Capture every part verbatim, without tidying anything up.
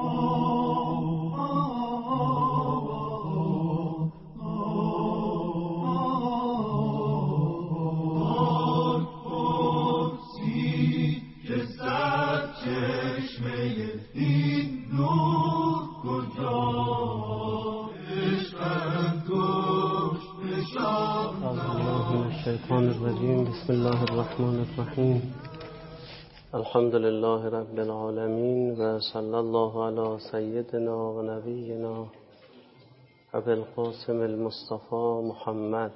بسم الله الرحمن الرحیم. الحمد لله رب العالمین و صلی الله علی سیدنا و نبینا ابی القاسم المصطفى محمد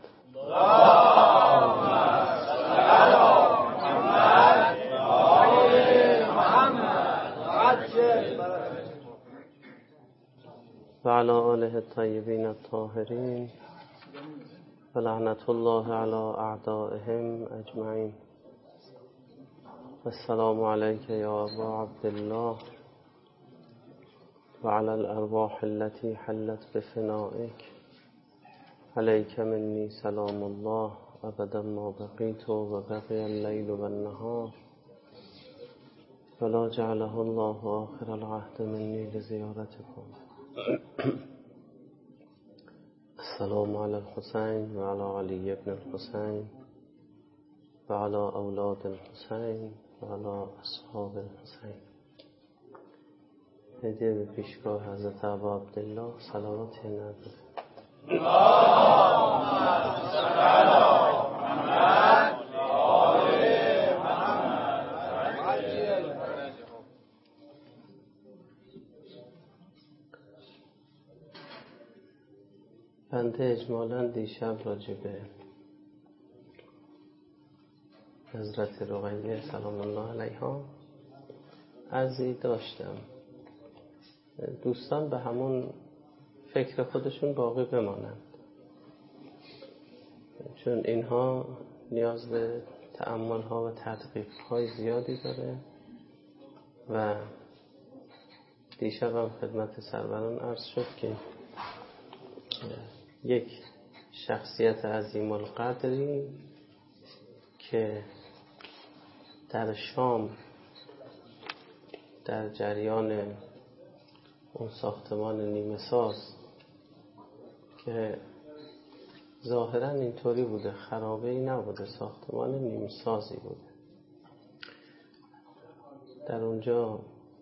و علی آله الطیبین الطاهرین و لعنت الله علی اعدائهم اجمعین. السلام علیک یا ابا عبدالله و علی الارواح التي حلت بفنائک. علیک منی سلام الله ابدا ما بقیت و بقی اللیل و النهار ولا جعله الله آخر العهد منی لزیارتکم. السلام علی الحسین و علی علی ابن الحسین و علی اولاد الحسین و علی اصحاب الحسین. هدیه به پیشگاه حضرت ابا عبدالله صلوات نبی. بنده اجمالاً دیشب راجع به حضرت رقیه سلام الله علیها عرضی داشتم. دوستان به همون فکر خودشون باقی بمانند، چون اینها نیاز به تأمل ها و تدقیق های زیادی داره و دیشب هم خدمت سروران عرض شد که یک شخصیت عظیم القدری که در شام در جریان اون ساختمان نیمه ساز که ظاهرا اینطوری بوده، خرابه‌ای نبوده، ساختمان نیمه سازی بوده، در اونجا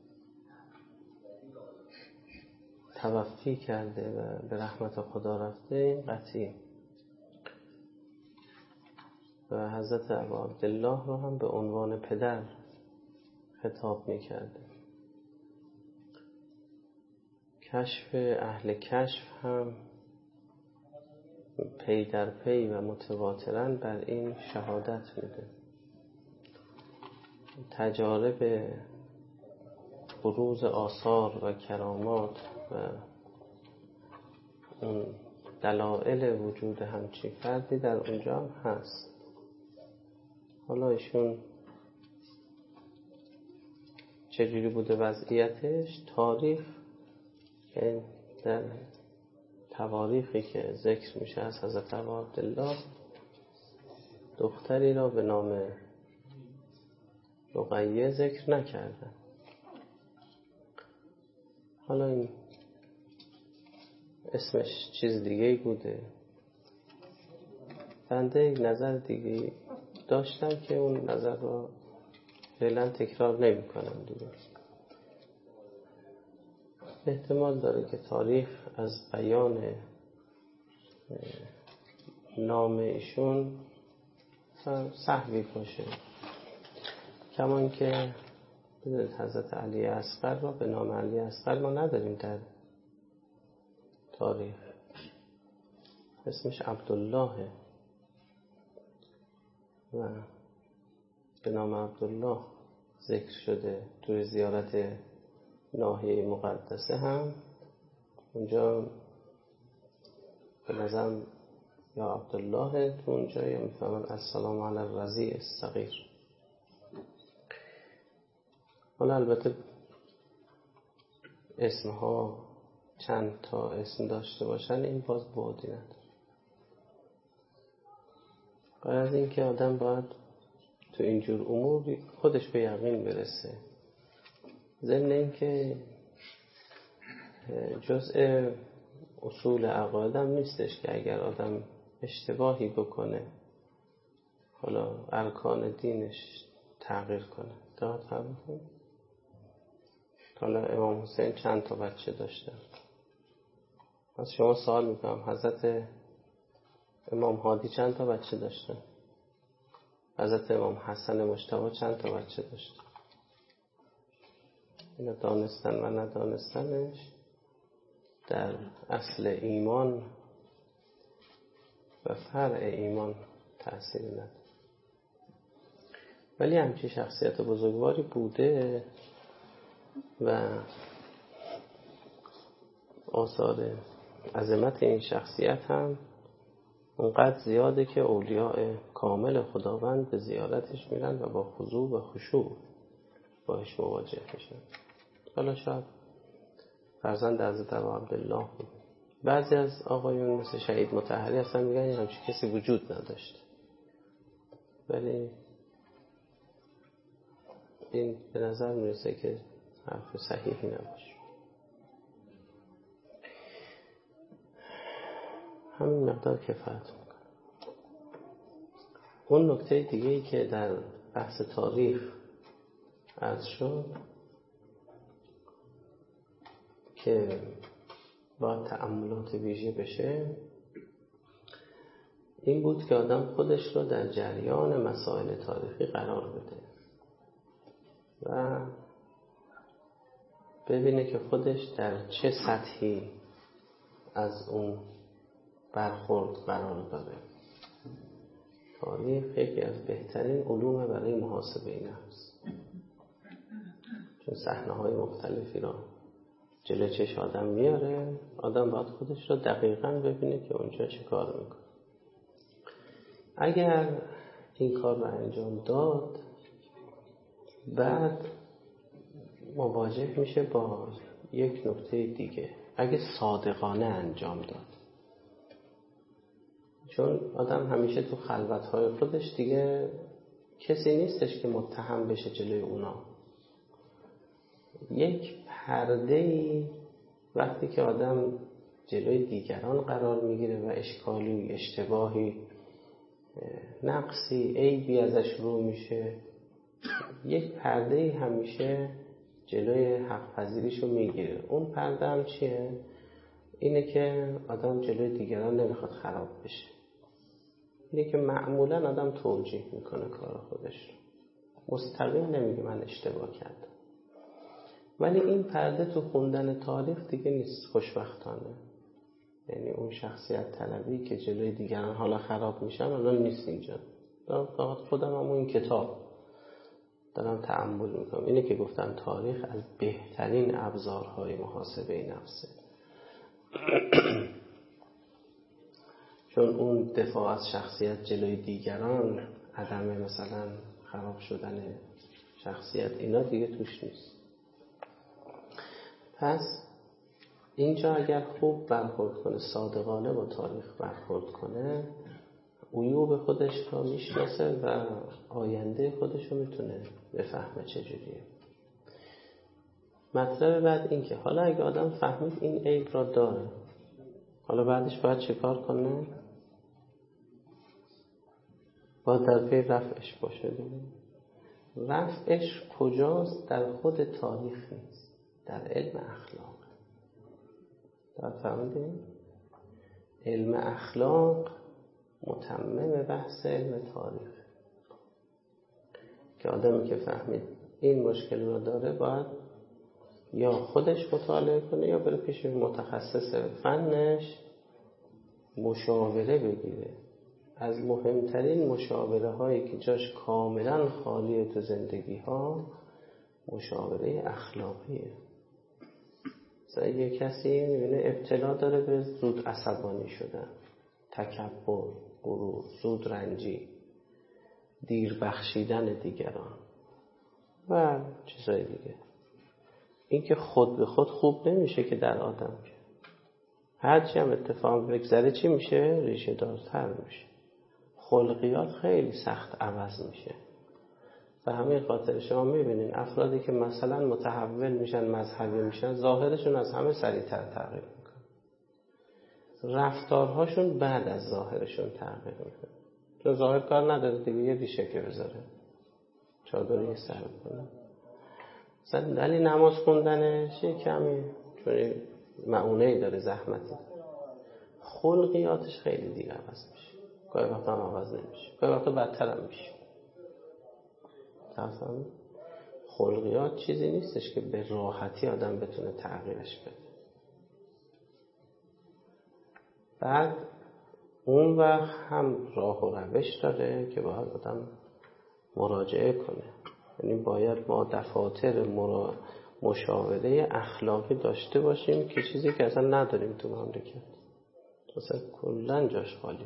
توفی کرده و به رحمت خدا رفته، این قطعی. و حضرت ابا عبدالله رو هم به عنوان پدر خطاب می کرده. کشف اهل کشف هم پی در پی و متواتراً بر این شهادت میده. تجارب بروز آثار و کرامات و اون دلائل وجود همچی فردی در اونجا هم هست. حالا ایشون چجوری بوده وضعیتش، تاریخ در تواریخی که ذکر میشه از حضرت ابا عبدالله، دختری را به نام رقیه ذکر نکردن. حالا این اسمش چیز دیگه بوده. بنده یک نظر دیگه داشتم که اون نظر را فعلا تکرار نمی کنم دیگه. احتمال داره که تاریخ از بیان نام ایشون سهوی باشه، کمان که حضرت علی اصغر را به نام علی اصغر ما نداریم در تاریخ، اسمش عبدالله و به نام عبدالله ذکر شده. توی زیارت ناحیه مقدسه هم اونجا به نظرم یا عبدالله تو اونجا یا میفهمن السلام علی الرضیع الصغیر. حالا البته اسمها چند تا اسم داشته باشن این باز بعدی نداره. غیر از این که آدم باید تو اینجور امور خودش به یقین برسه. ضمن این که جزء اصول عقایدم نیستش که اگر آدم اشتباهی بکنه حالا ارکان دینش تغییر کنه. داد فهمیدیم؟ حالا امام حسین چند تا بچه داشتن؟ از شما سوال میکنم حضرت امام هادی چند تا بچه داشتن؟ حضرت امام حسن مجتبی چند تا بچه داشتن؟ اینا دانستن و ندانستنش در اصل ایمان و فرع ایمان تأثیر نداره. ولی همچین شخصیت بزرگواری بوده و آثار عظمت این شخصیت هم اونقدر زیاده که اولیاء کامل خداوند به زیارتش میرن و با خضوع و خشوع باش مواجه میشن. حالا شاید فرزند حضرت ابا عبدالله بود. بعضی از آقایون مثل شهید مطهری هستن میگن همچین کسی وجود نداشت، ولی این به نظر میرسه که حرف صحیحی نباشه. همین مقدار کفایت میکنه. اون نکته دیگه ای که در بحث تاریخ عرض شد که با تأملات ویژه بشه این بود که آدم خودش رو در جریان مسائل تاریخی قرار بده و ببینه که خودش در چه سطحی از اون برخورد قرار داره. تاریخ یکی از بهترین علوم برای محاسبه نفس، چون صحنه‌های مختلفی را جلوی چشم آدم میاره. آدم باید خودش را دقیقاً ببینه که اونجا چه کار میکنه. اگر این کار رو انجام داد، بعد مواجه میشه با یک نکته دیگه. اگه صادقانه انجام داد، چون آدم همیشه تو خلوت‌های خودش دیگه کسی نیستش که متهم بشه جلوی اونا. یک پرده‌ای وقتی که آدم جلوی دیگران قرار میگیره و اشکالی، اشتباهی، نقصی، عیبی ازش رو میشه، یک پرده‌ای همیشه جلوی حق پذیریشو میگیره. اون پرده هم چیه؟ اینه که آدم جلوی دیگران نمیخواد خراب بشه. اینه که معمولا آدم توجیه میکنه کار خودش، مستقیم نمیگه من اشتباه کردم. ولی این پرده تو خوندن تاریخ دیگه نیست، خوشبختانه. یعنی اون شخصیت طلبی که جلوی دیگران حالا خراب میشن الان نیست اینجا. فقط خودم هم این کتاب دارم تأمل میکنم. اینه که گفتم تاریخ از بهترین ابزارهای محاسبه نفسه. چون اون دفاع از شخصیت جلوی دیگران، عدم مثلا خراب شدن شخصیت، اینا دیگه توش نیست. پس اینجا اگر خوب برخورد کنه، صادقانه با تاریخ برخورد کنه، عیوب خودش رو میشناسه و آینده خودش رو میتونه بفهمه چجوریه. مطلب بعد این که حالا اگه آدم فهمید این عیب را داره، حالا بعدش باید چه کار کنه؟ باید در پی رفعش باشه دیگه. رفعش کجاست؟ در خود تاریخ نیست، در علم اخلاق. در فهمیدیم؟ علم اخلاق متمم بحث علم تاریخ، که آدمی که فهمید این مشکل رو داره باید یا خودش مطالعه کنه یا بره پیش متخصص فنش مشاوره بگیره. از مهمترین مشاوره هایی که جاش کاملا خالیه تو زندگی ها مشاوره اخلاقیه. مثلا یه کسی میبینه ابتلا داره به زود عصبانی شدن، تکبر، غرور، زود رنجی، دیر بخشیدن دیگران و چیزای دیگه. این که خود به خود خوب نمیشه که در آدم، که هرچی هم اتفاق بگذره چی میشه؟ ریشه دارتر میشه. خلقیات خیلی سخت عوض میشه. به همین خاطر شما میبینین افرادی که مثلا متحول میشن، مذهبی میشن، ظاهرشون از همه سریعتر تغییر میکنه، رفتارهاشون بعد از ظاهرشون تغییر میکنه. چون ظاهر کار نداره دیگه، یه ریشه که بذاره، چادری سر کنه، مثلا ولی نماز خوندنش یه کمی چون معونه‌ای داره، زحمتی، خلقیاتش خیلی دیگه عوض میشه، گاهی وقتا هم عوض نمیشه، گاهی وقتا بدتر هم میشه. تفهم؟ خلقیات چیزی نیستش که به راحتی آدم بتونه تغییرش بده. بعد اون وقت هم راه و روش داره که باید آدم مراجعه کنه. یعنی باید ما دفاتر مرا... مشاوره اخلاقی داشته باشیم که چیزی که اصلا نداریم تو مملکت، مثلا کلن جاش خالی.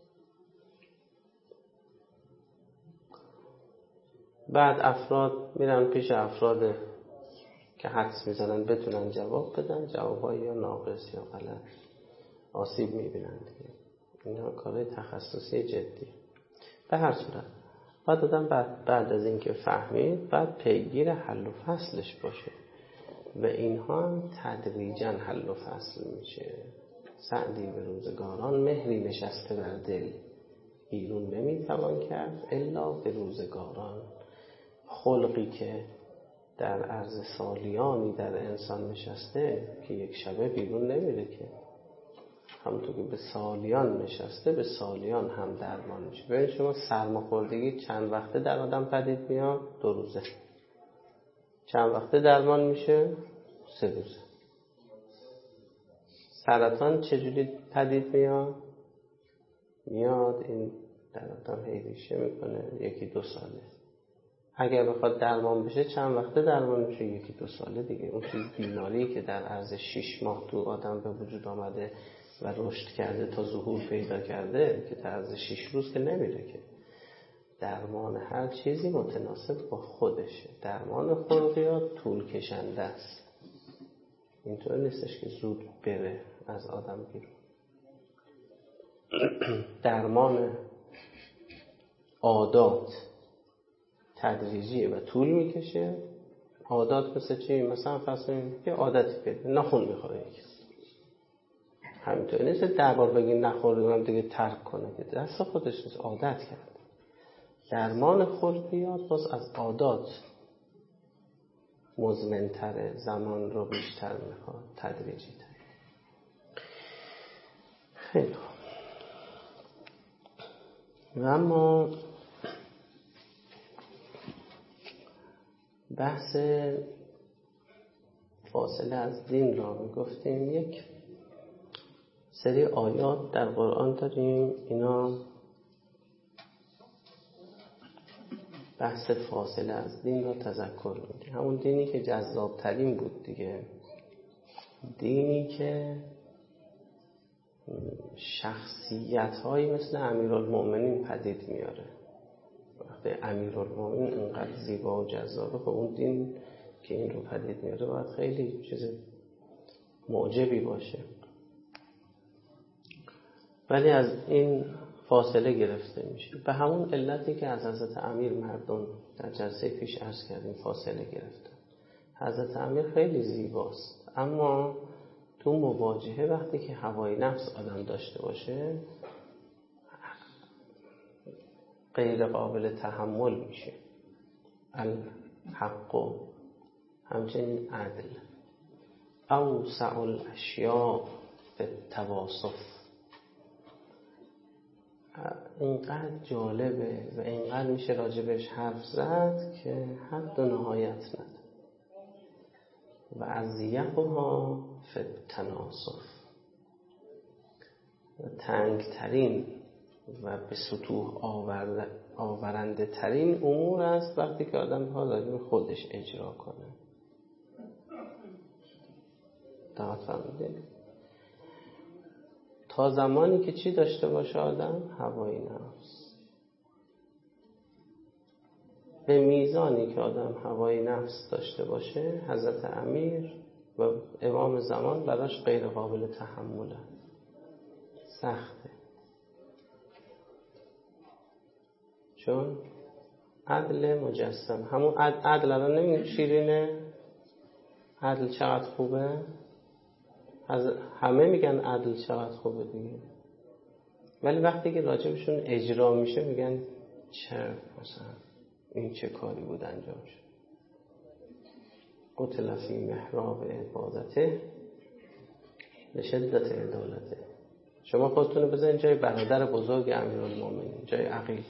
بعد افراد میرن پیش افراد که حدس میزنن بتونن جواب بدن، جوابهای یا ناقص یا غلط، آسیب میبینن دیگه. اینا کارهای تخصصی جدی. به هر صورت بعد آدم بعد, بعد از اینکه فهمید بعد پیگیر حل و فصلش باشه و اینها هم تدریجاً حل و فصل میشه. سعدی به روزگاران مهری نشسته بر دل، بیرون نمیتوان کرد الا به روزگاران. خلقی که در عرض سالیانی در انسان نشسته که یک شبه بیرون نمیره که، همونطور که به سالیان نشسته به سالیان هم درمان میشه. ببینید شما سرماخوردگی چند وقته در آدم پدید میاد؟ دو روزه. چند وقته درمان میشه؟ سه روزه. سرطان چجوری پدید میاد؟ میاد این در آدم هی ریشه میکنه، یکی دو ساله. اگر بخواد درمان بشه چند وقته درمان میشه؟ یکی دو ساله دیگه. اون چیز بیماری که در عرض شش ماه تو آدم به وجود آمده و رشد کرده تا ظهور پیدا کرده که در عرض شش روز که نمیره که. درمان هر چیزی متناسب با خودشه. درمان خلقیات طول کشنده است، اینطور نیستش که زود بره از آدم بیرون. درمان عادات تدریجیه و طول میکشه. عادات مثل چی؟ مثلا فرض یه عادتی پیدا، ناخن میخوره یکی، همینطور نیست ده بار بگی نخوردم دیگه ترک کنه که دست خودش نیست، عادت کرد. درمان خلقیات باز از عادات مزمن‌تره، زمان رو بیشتر میخواد، تدریجی تر. خیلی خوب. و اما بحث فاصله از دین را میگفتیم. یک سری آیات در قرآن داریم، اینا بحث فاصله از دین را تذکر میدیم. همون دینی که جذاب ترین بود دیگه، دینی که شخصیت هایی مثل امیرالمومنین پدید میاره. وقتی امیرالمومنین اینقدر زیبا و جذابه، خب اون دین که این رو پدید میاره باید خیلی چیز معجبی باشه. ولی از این فاصله گرفته میشه، به همون علتی که از حضرت امیر مردم در جلسه پیش عرض کردیم فاصله گرفتن. حضرت امیر خیلی زیباست، اما تو مواجهه وقتی که هوای نفس آدم داشته باشه غیر قابل تحمل میشه. الحق و همچنین عدل اوسع الاشیاء بالتواصف. اینقدر جالبه و اینقدر میشه راجبش حرف زد که حد و نهایت نداره. و اضیقها فی التناصف، و تنگترین و به سطوح آورنده ترین امور است وقتی که آدم ها راجب خودش اجرا کنه. دقت فرمودید؟ تا زمانی که چی داشته باشه آدم؟ هوای نفس. به میزانی که آدم هوای نفس داشته باشه، حضرت امیر و امام زمان براش غیر قابل تحمله، سخته. چون عدل مجسم. همون عدل الان نمیگیم شیرینه؟ عدل چقدر خوبه؟ از همه میگن عدل چقدر خوبه دیگه، ولی وقتی که راجبشون اجرا میشه میگن چه مثلا این چه کاری بود انجام شد. قتل فی محراب عبادته لشدت عدالته. شما خودتون رو بذارین جای برادر بزرگ امیرالمومنین، جای عقیل.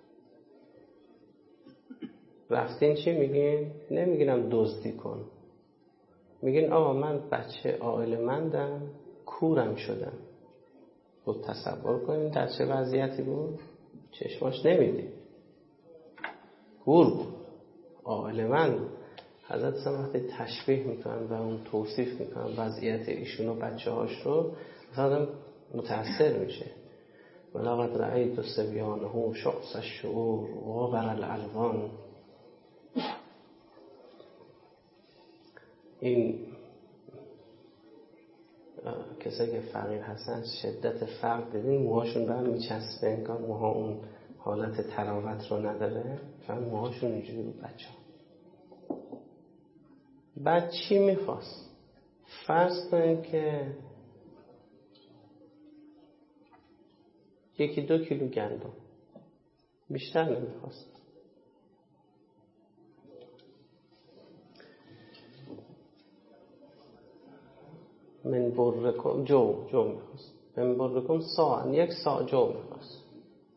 رفتین چی میگین؟ نمیگینم دزدی کن، میگین آقا من بچه عاقلمندم، کورم شدم. خود تصور کنین در چه وضعیتی بود؟ چشماش نمیدید، کور بود، عاقلمند. حضرت سلام وقتی تشبیه میکنن و اون توصیف میکنن وضعیت ایشون و بچه هاش رو، مثلا متأثر میشه. ولقد رأیت صبیانه شعث الشعور غابر الالوان. این کسایی که فقیر هستن شدت فقر دیدین موهاشون به هم میچسبه، انگار موها اون حالت تراوت رو نداره، فهم موهاشون اینجوری بود. بچه ها بعد چی میخواست؟ فرض کنید که یکی دو کیلو گندم، بیشتر نمیخواست. من برکم جو جو میخواست. من برکم ساعن، یک ساع جو میخواست.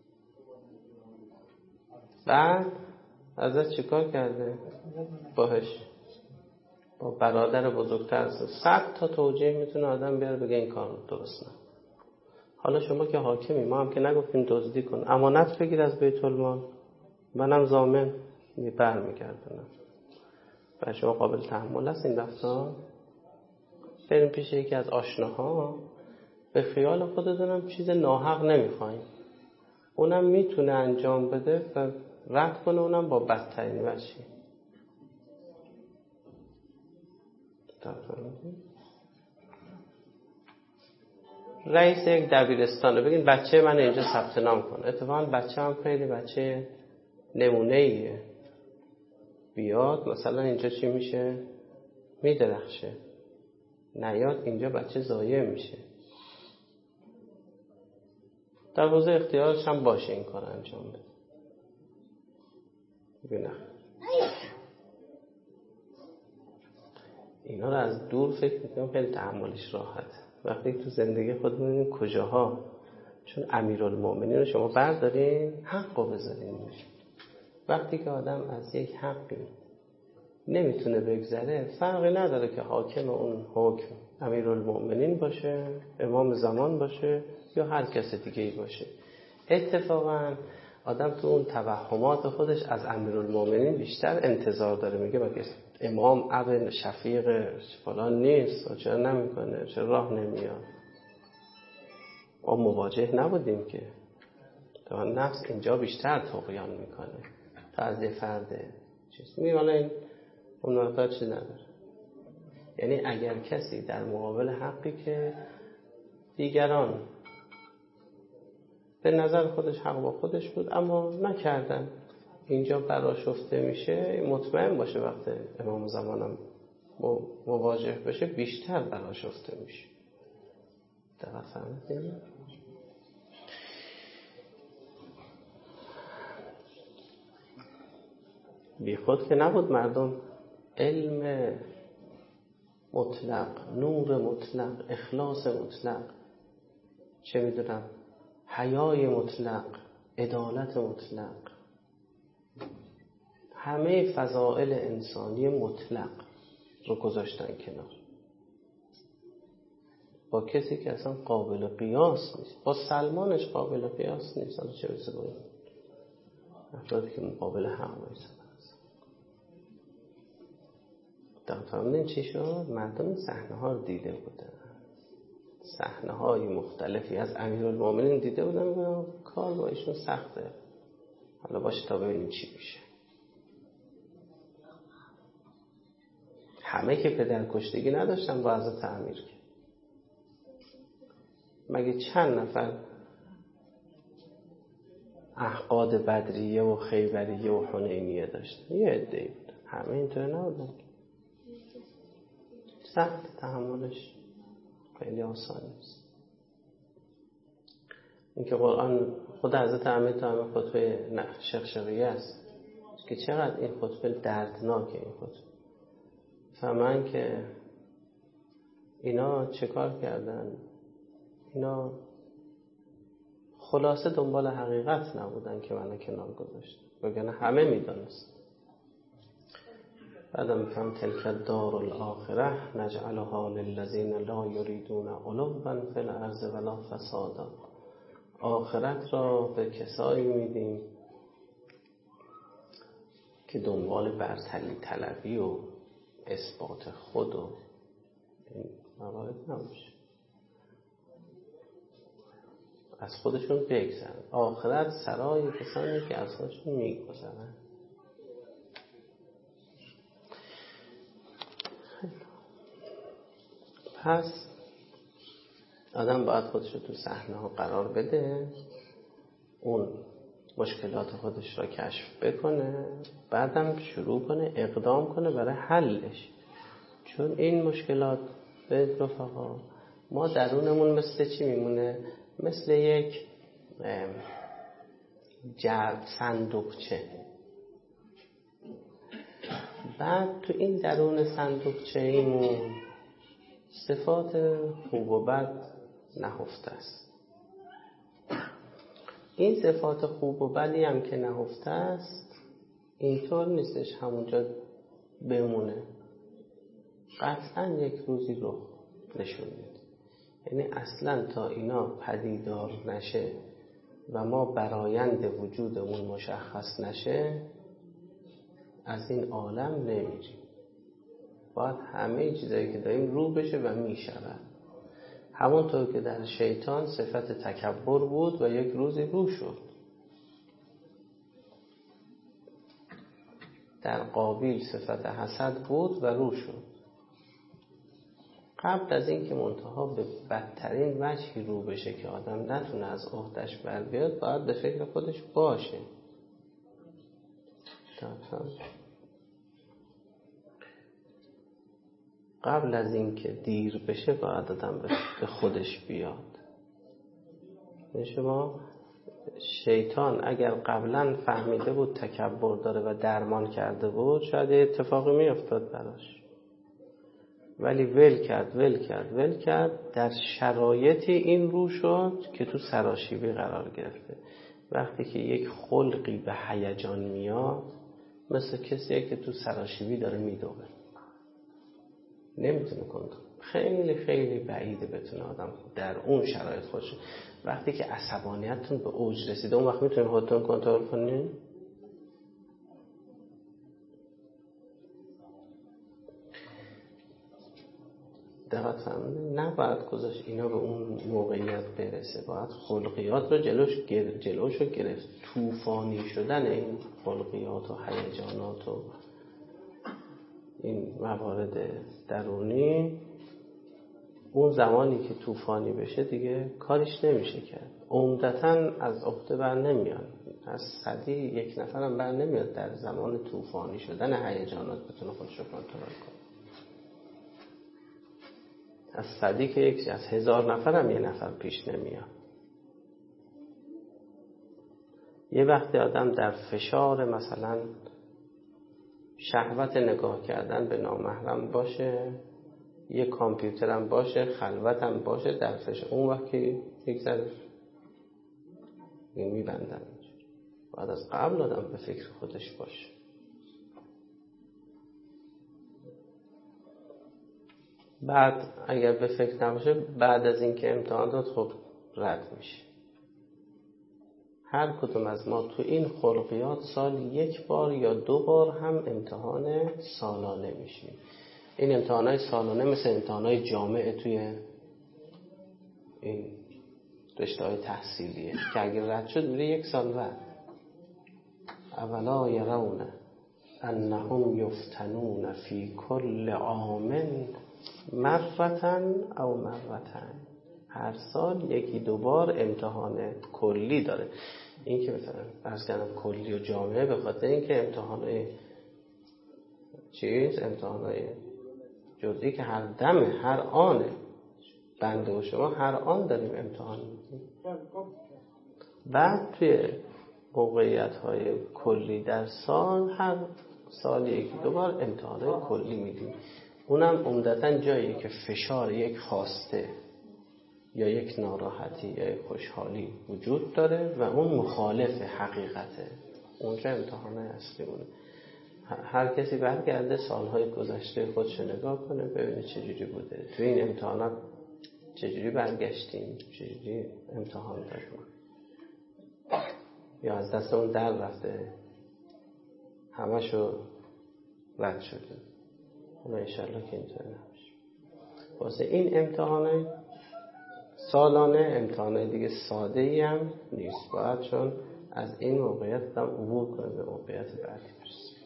بعد ازت چیکار کرده؟ باهش با برادر بزرگتر صد تا توجیه میتونه آدم بیاره بگه این کار درست نه. حالا شما که حاکمی، ما هم که نگفتیم دزدی کن، امانت بگیر از بیت المال، منم ضامن برمیگردونم. و شما قابل تحمل است این رفتار؟ بریم پیش یکی از آشناها، به خیال خودتونم چیز ناحق نمیخوایم، اونم میتونه انجام بده و رد کنه، اونم با بدترین وجه. رئیس یک دبیرستانه، بگین بچه من اینجا ثبت نام کن. اتفاقا بچه هم خیلی بچه نمونه ایه، بیاد مثلا اینجا چی میشه؟ میدرخشه. نیاد اینجا بچه ضایع میشه. در حوزه اختیارش هم باشه این کار انجام بده. بگه نه، اینا رو از دور فکر میکنم خیلی تحملش راحت. وقتی تو زندگی خود می‌بینیم کجاها، چون امیرالمومنین رو شما بردارین حق رو بذارین. وقتی که آدم از یک حقی نمیتونه بگذره، فرقی نداره که حاکم اون حکم امیرالمومنین باشه، امام زمان باشه یا هر کس دیگه ای باشه. اتفاقا آدم تو اون توهمات خودش از امیرالمومنین بیشتر انتظار داره. میگه مگه امام ابن شفیق فلان نیست؟ چرا نمیکنه؟ چرا راه نمیاد؟ ما مواجه نبودیم که. تا نفس اینجا بیشتر طغیان میکنه تا از یه فرد چیز. میگه حالا این اون مقدار چی نداره. یعنی اگر کسی در مقابل حقی که دیگران به نظر خودش حق با خودش بود اما نکردن، اینجا برآشفته میشه، مطمئن باشه وقتی امام زمانم مواجه بشه بیشتر برآشفته میشه. دقیق فهمیدین؟ بی خود که نبود مردم علم مطلق، نور مطلق، اخلاص مطلق، چه میدونم حیای مطلق، عدالت مطلق، همه فضائل انسانی مطلق رو گذاشتن کنار با کسی که اصلا قابل قیاس نیست. با سلمانش قابل قیاس نیست، حالا چه بسه باید افرادی که مقابل حق بایستن. در فهمیدین چی شد؟ مردم صحنه ها رو دیده بودن، صحنه های مختلفی از امیرالمومنین دیده بودن و کار با ایشون سخته. حالا باشه تا ببینیم چی میشه. همه که پدر کشتگی نداشتن با حضرت امیر که مگه چند نفر احقاد بدریه و خیبریه و حنینیه داشتن. یه عده‌ای بود، همه اینطور نبودن. سخت تحملش، خیلی آسان نیست. اینکه قرآن خود حضرت امیر تو همه خطبه شقشقیه است که چقدر این خطبه دردناکه. این خطبه فهمن که اینا چه کار کردن، اینا خلاصه دنبال حقیقت نبودن که منو کنار گذاشت، وگرنه همه میدانست. بعدم میفهم تلک الدار الاخره نجعلها للذین لا یریدون علوا فی الارض ولا فسادا. آخرت را به کسایی میدیم که دنبال برتری طلبی و اثبات خود و این موارد نباشه، از خودشون بگذرن. آخرت سرای کسانی که از خودشون میگذرن. پس آدم باید خودش رو تو صحنه ها قرار بده، اون مشکلات خودش را کشف بکنه، بعدم شروع کنه اقدام کنه برای حلش. چون این مشکلات به رفقا ما درونمون مثل چی میمونه؟ مثل یک جعب صندوقچه. بعد تو این درون صندوقچه ایمون صفات خوب و بد نهفته است. این صفات خوب و بدی هم که نهفته است اینطور نیستش همونجا بمونه، قطعا یک روزی رو نشون میده. یعنی اصلا تا اینا پدیدار نشه و ما برآیند وجودمون مشخص نشه از این عالم نمیریم. باید همه چیزایی که داریم رو بشه و میشود. همونطور که در شیطان صفت تکبر بود و یک روزی رو شد. در قابیل صفت حسد بود و رو شد. قبل از این که منتها به بدترین وجهی رو بشه که آدم نتونه از عهده‌اش بر بیاد، باید به فکر خودش باشه. قبل از این که دیر بشه باید آدم به خودش بیاد. شما شیطان اگر قبلا فهمیده بود تکبر داره و درمان کرده بود شاید اتفاقی میافتاد براش، ولی ول کرد ول کرد ول کرد در شرایطی این رو شد که تو سراشیبی قرار گرفته. وقتی که یک خلقی به هیجان میاد مثل کسیه که تو سراشیبی داره میدوه، نمیتونه کنترل. خیلی خیلی بعیده بتونه آدم در اون شرایط خودش. وقتی که عصبانیتتون به اوج رسیده اون وقت میتونید خودتون کنترل کنید. دقت فرمودید؟ نباید گذاشت اینا به اون موقعیت برسه. باید خلقیات رو جلوش گر... جلوش رو گرفت. طوفانی شدن این خلقیات و هیجانات و این موارد درونی اون زمانی که طوفانی بشه دیگه کارش نمیشه کرد. عمدتاً از عهده بر نمیاد، از صدی یک نفرم بر نمیاد در زمان طوفانی شدن هیجانات بتونه خودش رو کنترل کنه. از صدی که یک از هزار نفرم یه نفر پیش نمیاد. یه وقتی آدم در فشار مثلا شهوت نگاه کردن به نامحرم باشه، یه کامپیوترم باشه، خلوتم باشه، در فشار اون وقت که یک ذره میبندم. باید از قبل آدم به فکر خودش باشه. بعد اگر به فکر نباشه بعد از این که امتحان داد خب رد میشه. هر کدوم از ما تو این خلقیات سال یک بار یا دو بار هم امتحان سالانه میشیم. این امتحانای سالانه مثل امتحانای جامعه توی این رشته‌های تحصیلیه که اگر رد شد میره یک سال بعد. اولا یرون انهم یفتنون فی کل عام مرتن او مرتن. هر سال یکی دو بار امتحان کلی داره. این که مثلا عرض کردم کلی و جامعه، به خاطر اینکه امتحانای چیز امتحانای جزئی که هر دم هر آن بنده و شما هر آن داریم امتحان میدیم. بعد توی موقعیت های کلی در سال هر سال یکی دو بار امتحانات کلی میدیم. اونم عمدتاً جایی که فشار یک خواسته یا یک ناراحتی یا یک خوشحالی وجود داره و اون مخالف حقیقته، اونجا امتحان اصلی مونه. هر کسی برگرده سالهای گذشته خودش نگاه کنه ببینه چجوری بوده، تو این امتحانات چجوری برگشتیم، چجوری امتحان داریم، یا از دست اون در رفته همشو رد شده. اما انشالله که اینطور نمیشه. واسه این امتحانه سالانه امتحانه دیگه ساده ای هم نیست، باید چون از این موقعیت هم عبور کنه به موقعیت بعدی برسیم.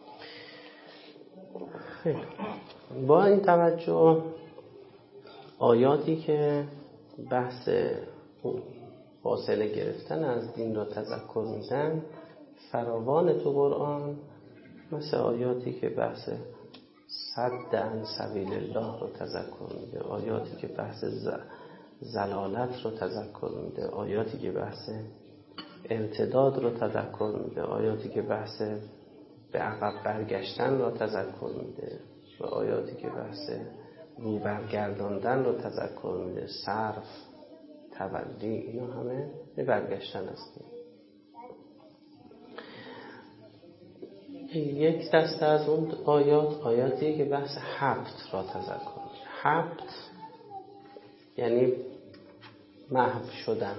خیلی با این توجه آیاتی که بحث فاصله گرفتن از دین را تذکر میدن فراوان تو قرآن، مثل آیاتی که بحث صد عن سبیل الله رو تذکر میده، آیاتی که بحث زلالت رو تذکر میده، آیاتی که بحث ارتداد رو تذکر میده، آیاتی که بحث به عقب برگشتن رو تذکر میده و آیاتی که بحث رو برگرداندن رو تذکر میده، صرف، تولی، اینا همه به برگشتن هستیم. یک دسته از اون آیات آیاتی که بحث حبط را تذکر میده. حبط یعنی محو شدن.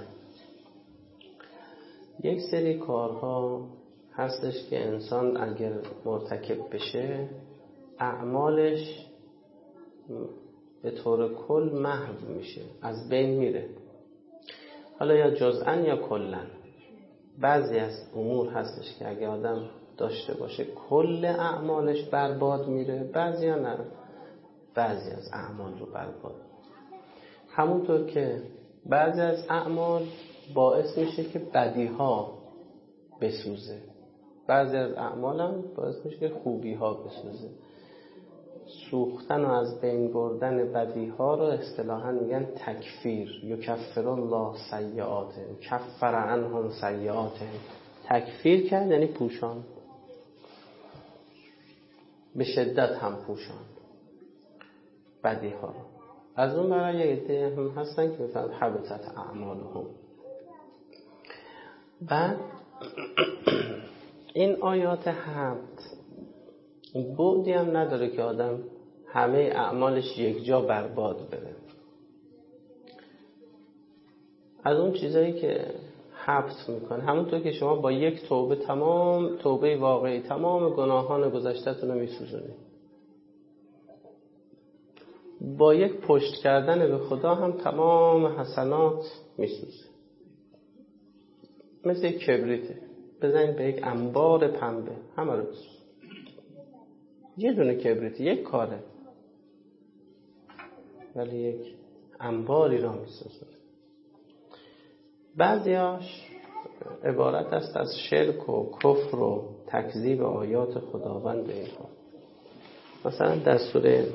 یک سری کارها هستش که انسان اگر مرتکب بشه اعمالش به طور کل محو میشه، از بین میره، حالا یا جزءاً یا کلاً. بعضی از امور هستش که اگه آدم داشته باشه کل اعمالش برباد میره، بعضی ها نه، بعضی از اعمال رو برباد. همونطور که بعضی از اعمال باعث میشه که بدیها بسوزه، بعضی از اعمال هم باعث میشه که خوبی ها بسوزه. سوختن و از بین بردن بدی ها رو اصطلاحاً میگن تکفیر. یکفر الله سیئاتهم، کفر عنهم سیئاتهم. تکفیر کرد یعنی پوشان، به شدت هم پوشان بدی ها رو. از اون برای یه عده هم هستن که مثلا حبطت اعمالهم. بعد این آیات حبط بعدی هم نداره که آدم همه اعمالش یک جا برباد بره. از اون چیزایی که حبط میکنه، همونطور که شما با یک توبه تمام توبه واقعی تمام گناهان گذشته‌تون رو میسوزونید، با یک پشت کردن به خدا هم تمام حسنات میسوزه. مثل یک کبریته بزنید به یک انبار پنبه، همه رو بسوزه. یه دونه کبریت یک کاره، ولی یک انباری را میسوزه. بعضیاش عبارت است از شرک و کفر و تکذیب آیات خداوند اینها. مثلا در سوره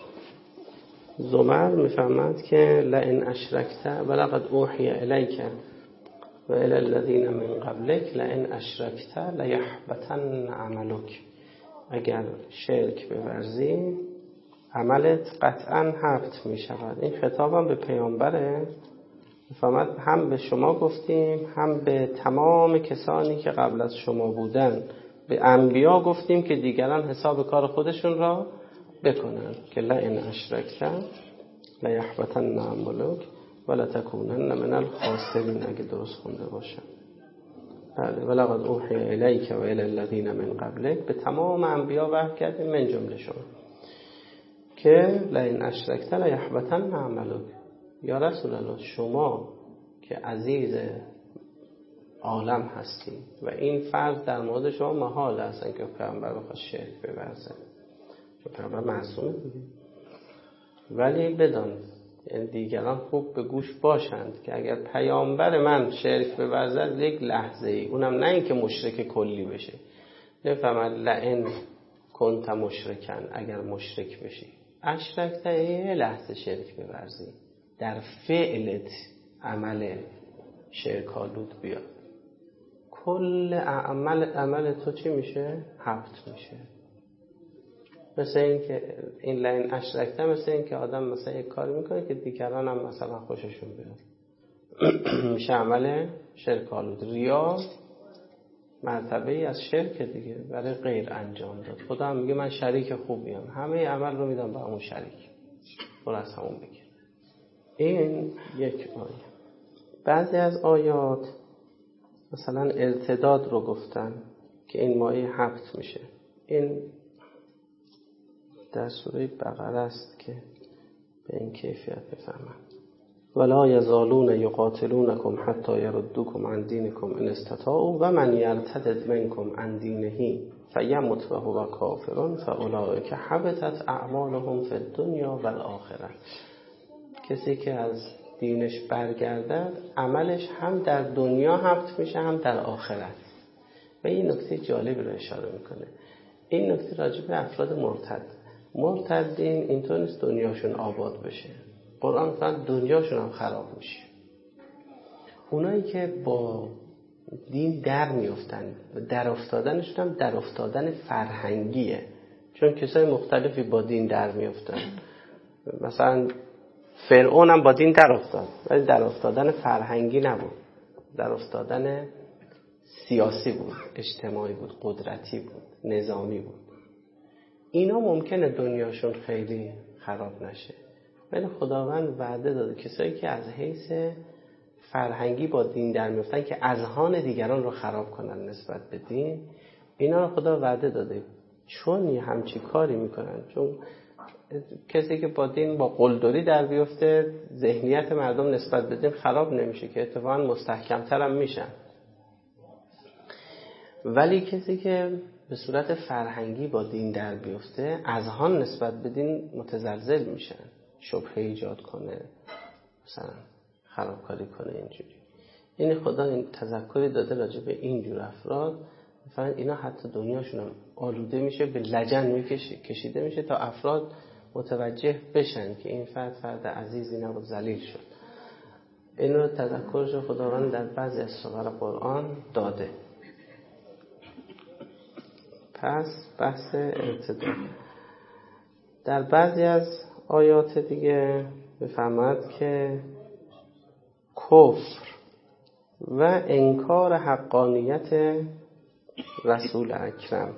زمر میفرماد که لئن اشرکت ولقد اوحی الیک و الی الذین من قبلک لئن اشرکت لیحبطن عملک. اگر شرک بورزی عملت قطعا حبط می شود. این خطاب هم به پیامبره، میفرماد هم به شما گفتیم هم به تمام کسانی که قبل از شما بودن، به انبیا گفتیم که دیگران حساب کار خودشون را بکنن که لئن اشرکت لیحبطن عملک ولتکونن من الخاسرین. اگه درست خونده باشم بله، ولقد اوحی الیک و الی الذین من قبلک، به تمام انبیا وحی کردیم من جمله شما که لئن اشرکت لیحبطن عملک. یا رسول الله شما که عزیز عالم هستی و این فرض در مورد شما محال است که پیامبر بخواد شرک بورزه، چون پیامبر معصومه دیگه. ولی بدان یعنی دیگران خوب به گوش باشند که اگر پیامبر من شرک بورزد یک لحظه ای، اونم نه این که مشرک کلی بشه، نفهمد لئن کنت مشرکن، اگر مشرک بشی اشرکت یه لحظه شرک بورزی، در فعلت عمل شرک‌آلود بیاد، کل عمل عمل تو چی میشه؟ حبط میشه. مثل این که این لئن اشرکته، مثل این که آدم مثلا یک کاری میکنه که دیگران هم مثلا خوششون بیاد میشه عمل شرک‌آلود. ریا مرتبه ای از شرک دیگه، برای غیر انجام داد. خدا هم میگه من شریک خوبیم، همه عمل رو میدم به اون شریک، برو از همون بگیر. این یک آیه. بعضی از آیات مثلا ارتداد رو گفتن که این مایه حبط میشه. این در سوره بقره است که به این کیفیت بفهمن. ولا یزالون یقاتلونکم حتی یردوکم عن دینکم ان استطاعوا و من یرتد منکم عن دینه فیمت وهو کافر فاولئک حبطت اعمالهم فی الدنیا والآخره. کسی که از دینش برگردد عملش هم در دنیا حبط میشه هم در آخرت. و این نکته جالبی رو اشاره میکنه. این نکته راجع به افراد مرتد. مرتدین اینطور نیست دنیاشون آباد بشه، قرآن فقط دنیاشون هم خراب میشه. اونایی که با دین در میافتن، در افتادنشون هم در افتادن فرهنگیه، چون کسای مختلفی با دین در میافتن. مثلا فرعون هم با دین در افتاد، ولی در افتادن فرهنگی نبود، در افتادن سیاسی بود، اجتماعی بود، قدرتی بود، نظامی بود. اینا ممکنه دنیاشون خیلی خراب نشه، ولی خداوند وعده داده کسایی که از حیث فرهنگی با دین در میفتن که اذهان دیگران رو خراب کنن نسبت به دین، اینا رو خدا وعده داده. چون یه همچی کاری میکنن، چون کسی که با دین با قلدری در بیفته ذهنیت مردم نسبت به دین خراب نمیشه، که اتفاقا مستحکمتر هم میشن. ولی کسی که به صورت فرهنگی با دین در بیفته اذهان نسبت به دین متزلزل میشن، شبهه ایجاد کنه، مثلا خرابکاری کنه. اینجوری این خدا این تذکری داده راجع به اینجور افراد. مثلا اینا حتی دنیاشون هم آلوده میشه، به لجن میکشه، کشیده میشه تا افراد متوجه بشن که این فرد فرد عزیزی نبود، ذلیل شد. اینو تذکرش خداوند در بعضی از سور قرآن داده. پس بحث ارتداد در بعضی از آیات دیگه بفهمد که کفر و انکار حقانیت رسول اکرم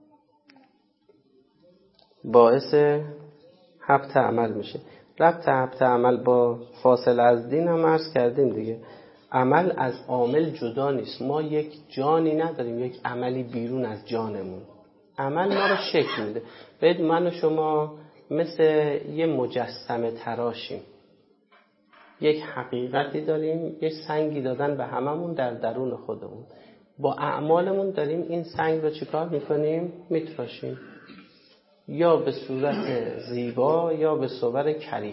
باعث حبط عمل میشه. ربط حبط عمل با فاصله از دین هم عرض کردیم دیگه. عمل از عامل جدا نیست. ما یک جانی نداریم، یک عملی بیرون از جانمون. عمل ما رو شکل میده. ببین من و شما مثل یه مجسمه تراشیم، یک حقیقتی داریم، یک سنگی دادن به هممون در درون خودمون. با اعمالمون داریم این سنگ رو چیکار میکنیم؟ میتراشیم، یا به صورت زیبا یا به صورت کریه.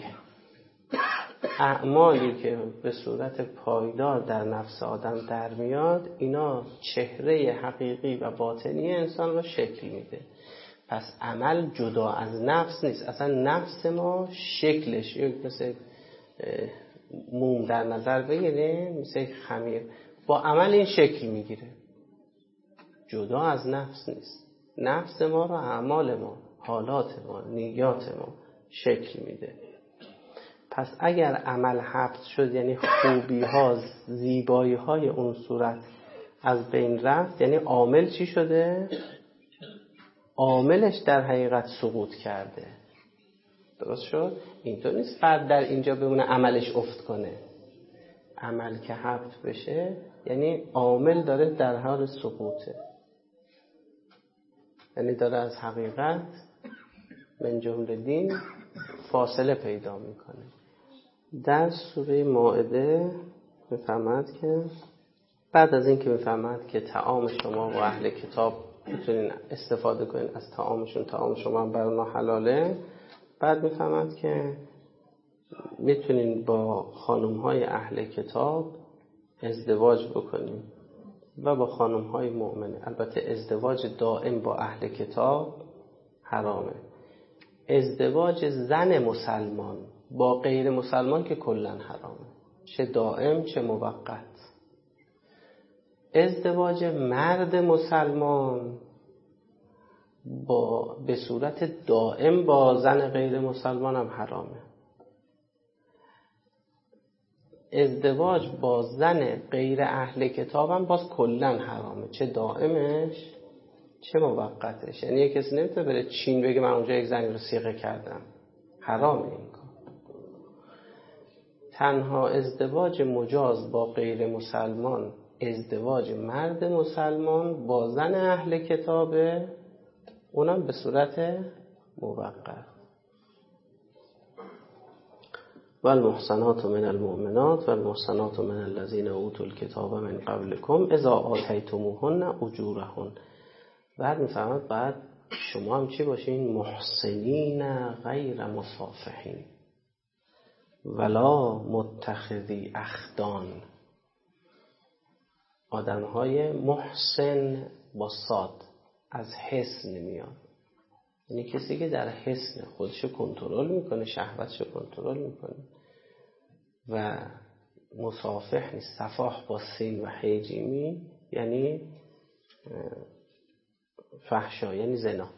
اعمالی که به صورت پایدار در نفس آدم در میاد، اینا چهره حقیقی و باطنی انسان رو شکل میده. پس عمل جدا از نفس نیست. اصلا نفس ما شکلش مثل موم در نظر بگیریم، مثل خمیر، با عمل این شکل میگیره، جدا از نفس نیست. نفس ما رو اعمال ما، حالات ما، نیات ما شکل میده. پس اگر عمل حبط شد، یعنی خوبی ها، زیبایی های اون صورت از بین رفت، یعنی عامل چی شده؟ عاملش در حقیقت سقوط کرده. درست شد؟ اینطور نیست فرد در اینجا بمونه عملش افت کنه. عمل که حبط بشه یعنی عامل داره در حال سقوطه، یعنی داره از حقیقت من جمله دین فاصله پیدا میکنه. در سوره مائده میفهمد که بعد از این که میفهمد که طعام شما و اهل کتاب میتونین استفاده کنین از طعامشون، طعام شما هم بر اونها حلاله، بعد میفهمد که میتونین با خانم‌های اهل کتاب ازدواج بکنین و با خانم‌های مؤمنه. البته ازدواج دائم با اهل کتاب حرامه. ازدواج زن مسلمان با غیر مسلمان که کلاً حرامه، چه دائم چه موقت. ازدواج مرد مسلمان با به صورت دائم با زن غیر مسلمان هم حرامه. ازدواج با زن غیر اهل کتاب هم باز کلاً حرامه، چه دائمش چه موقتش. یعنی یک کسی نمیتونه بره چین بگه من اونجا یک زنی رو صیغه کردم، حرامه این کار. تنها ازدواج مجاز با غیر مسلمان ازدواج مرد مسلمان با زن اهل کتابه، اونم به صورت موقت. والمحصنات من المؤمنات والمحصنات من الذين اوتوا الكتاب من قبلكم اذا آتیتموهن اجورهن. بعد میفهمد بعد شما هم چی باشین؟ محسنین غیر مصافحین ولا متخذی اخدان. آدم های محسن با صاد از حسن میاد، یعنی کسی که در حسن خودشو کنترل میکنه، شهوتشو کنترل میکنه و مصافح نیست. صفاح با سین و حیجیمی یعنی فحشا، یعنی زنا.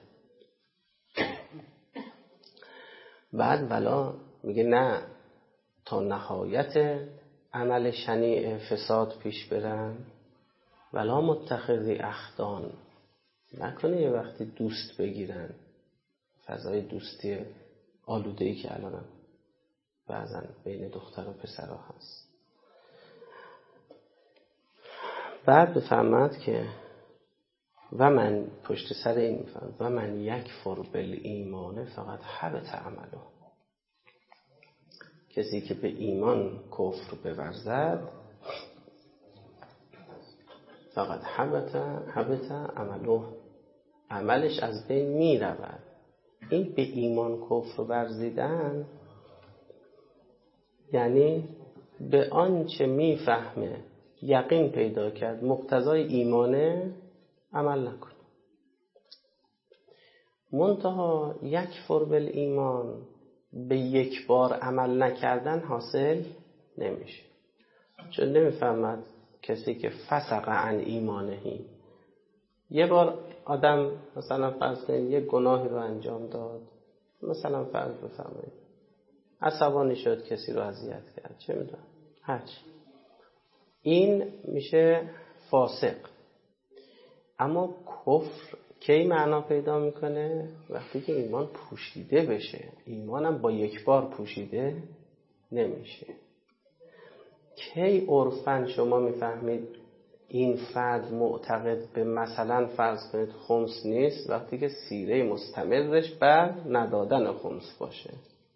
بعد ولا میگه نه تا نهایت عمل شنیع فساد پیش برن. ولا متخذی اخدان، نکنه یه وقتی دوست بگیرن، فضای دوستی آلوده‌ای که الان بعضا بین دختر و پسرها هست. بعد بفهمد که و من پشت سر این میفهمد و من یک فربل ایمانه فقط حبت عمله. کسی که به ایمان کفر بورزد فقط حبت حبت عمله، عملش از بین می رود. این به ایمان کفر ورزیدن یعنی به آنچه میفهمه یقین پیدا کرد مقتضای ایمانه عمل نکن. منتها یک فربل ایمان به یک بار عمل نکردن حاصل نمیشه، چون نمیفهمد کسی که فسق عن ایمانهی. یه بار آدم مثلا فرض کنید یک گناهی رو انجام داد، مثلا فرض بفرمایید عصبانی شد، کسی رو اذیت کرد، چه میدونم هرچی، این میشه فاسق. اما کفر کی معنا پیدا میکنه؟ وقتی که ایمان پوشیده بشه. ایمانم با یک بار پوشیده نمیشه. کی عرفاً شما میفهمید این فرد معتقد به مثلا فرض کنید خمس نیست؟ وقتی که سیره مستمرش بر ندادن خمس باشه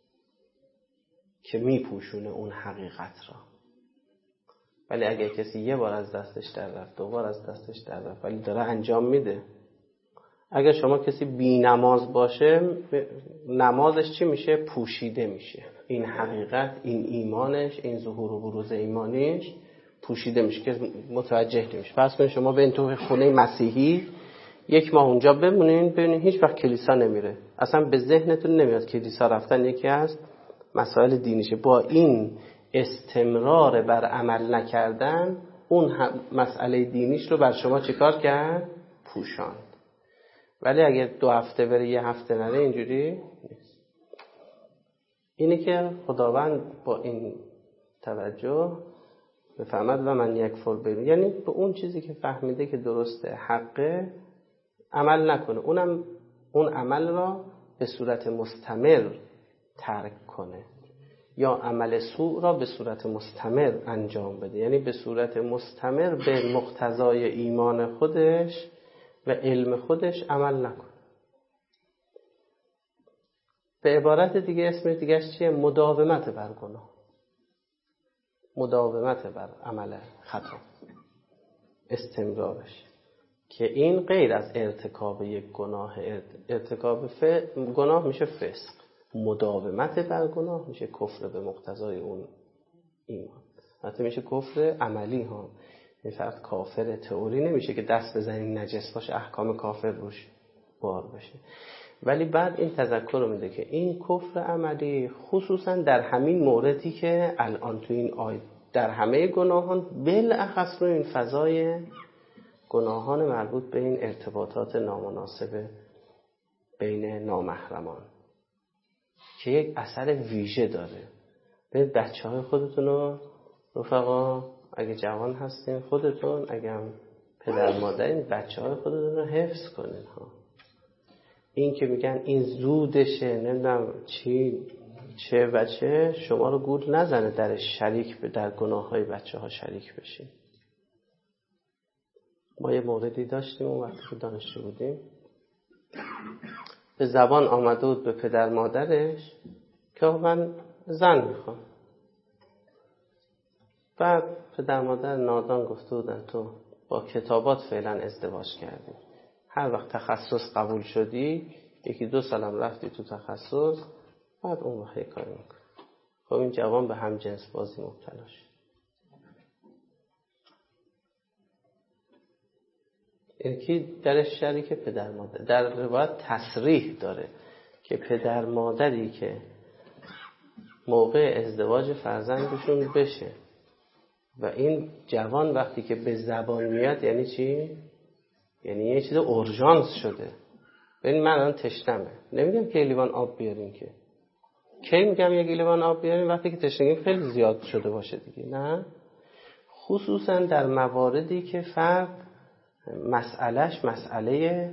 که میپوشونه اون حقیقت را. ولی اگر کسی یه بار از دستش در رفت، دو بار از دستش در رفت، ولی داره انجام میده. اگر شما کسی بی نماز باشه، نمازش چی میشه؟ پوشیده میشه. این حقیقت، این ایمانش، این ظهور و بروز ایمانش پوشیده میشه که متوجه نمیشه. فرض کنید شما به این تو خونه مسیحی یک ماه اونجا بمونین، ببینید هیچ وقت کلیسا نمیره. اصلا به ذهنتون نمیاد کلیسا رفتن یکی از مسائل دینیشه. با این استمرار بر عمل نکردن اون مسئله دینیش رو بر شما چیکار کرد؟ پوشاند. ولی اگه دو هفته بره یه هفته نره اینجوری نیست. اینه که خداوند با این توجه بفهمد و من یک فر ببین، یعنی به اون چیزی که فهمیده که درسته حقه عمل نکنه، اونم اون عمل را به صورت مستمر ترک کنه، یا عمل سوء را به صورت مستمر انجام بده، یعنی به صورت مستمر به مقتضای ایمان خودش و علم خودش عمل نکنه. به عبارت دیگه اسم دیگهش چیه؟ مداومت بر گناه، مداومت بر عمل خطا، استمرارش، که این غیر از ارتکاب یک گناه. ارتکاب ف... گناه میشه فسق. مداومت بر گناه میشه کفر به مقتضای اون ایمان. حتی میشه کفر عملی ها، این فقط کافر تئوری نمیشه که دست بزنیم نجس باشه احکام کافر روش بار بشه. ولی بعد این تذکر رو میده که این کفر عملی خصوصا در همین موردی که الان تو این آیه در همه گناهان، بالاخص رو این فضای گناهان مربوط به این ارتباطات نامناسب بین نامحرمان که یک اثر ویژه داره. به بچه های خودتون رو رفقا، اگه جوان هستین خودتون، اگه هم پدر مادرین، بچه های خودتون رو حفظ کنین ها. این که میگن این زودشه نمیدونم چی چه بچه، شما رو گول نزنه در شریک در گناه های بچه ها شریک بشین. ما یه موردی داشتیم اون وقتی که دانشجو بودیم، به زبان آمده بود به پدر مادرش که من زن میخوام. بعد پدر مادر نادان گفته بودن تو با کتابات فعلا ازدواج کردی، هر وقت تخصص قبول شدی یکی دو سالم رفتی تو تخصص، بعد اون وقت کار میکنی. خب این جوان به هم جنس بازی مبتلا شد. یکی درش شریک پدر مادر. در روایت تصریح داره که پدر مادری که موقع ازدواج فرزندشون بشه و این جوان وقتی که به زبان میاد یعنی چی؟ یعنی یه چیز اورژانس شده. ببین من الان تشنمه، نمیگم که لیوان آب بیارین، که کی میگم یک لیوان آب بیارین؟ وقتی که تشنگی خیلی زیاد شده باشه دیگه. نه، خصوصا در مواردی که فرد مسئلهش مسئله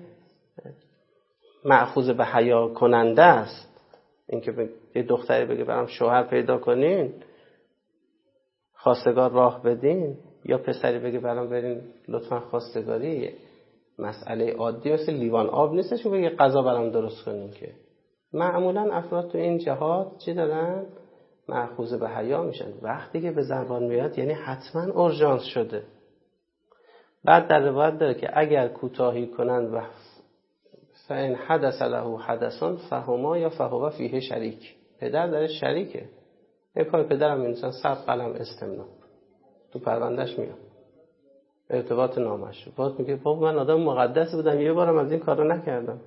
مأخوذ به حیا کننده است. اینکه یه دختری بگه برام شوهر پیدا کنین، خواستگار راه بدین، یا پسری بگه برام برین لطفا خواستگاری، مسئله عادی مثل لیوان آب نیستش که بگه غذا برام درست کنین. که معمولا افراد تو این جهات چی دارن؟ مأخوذ به حیا میشن. وقتی که به زبان میاد یعنی حتما اورژانس شده. بعد در روایت داره که اگر کوتاهی کنند و فإن حدث له حدثان فهما یا فهو فیه شریک، پدر در شریکه. یک پای پدرم انسان صد قلم استمنا تو پروندهش میاد، ارتباط نامشروع. باز میگه بابا من آدم مقدس بودم یه بارم از این کارو نکردم.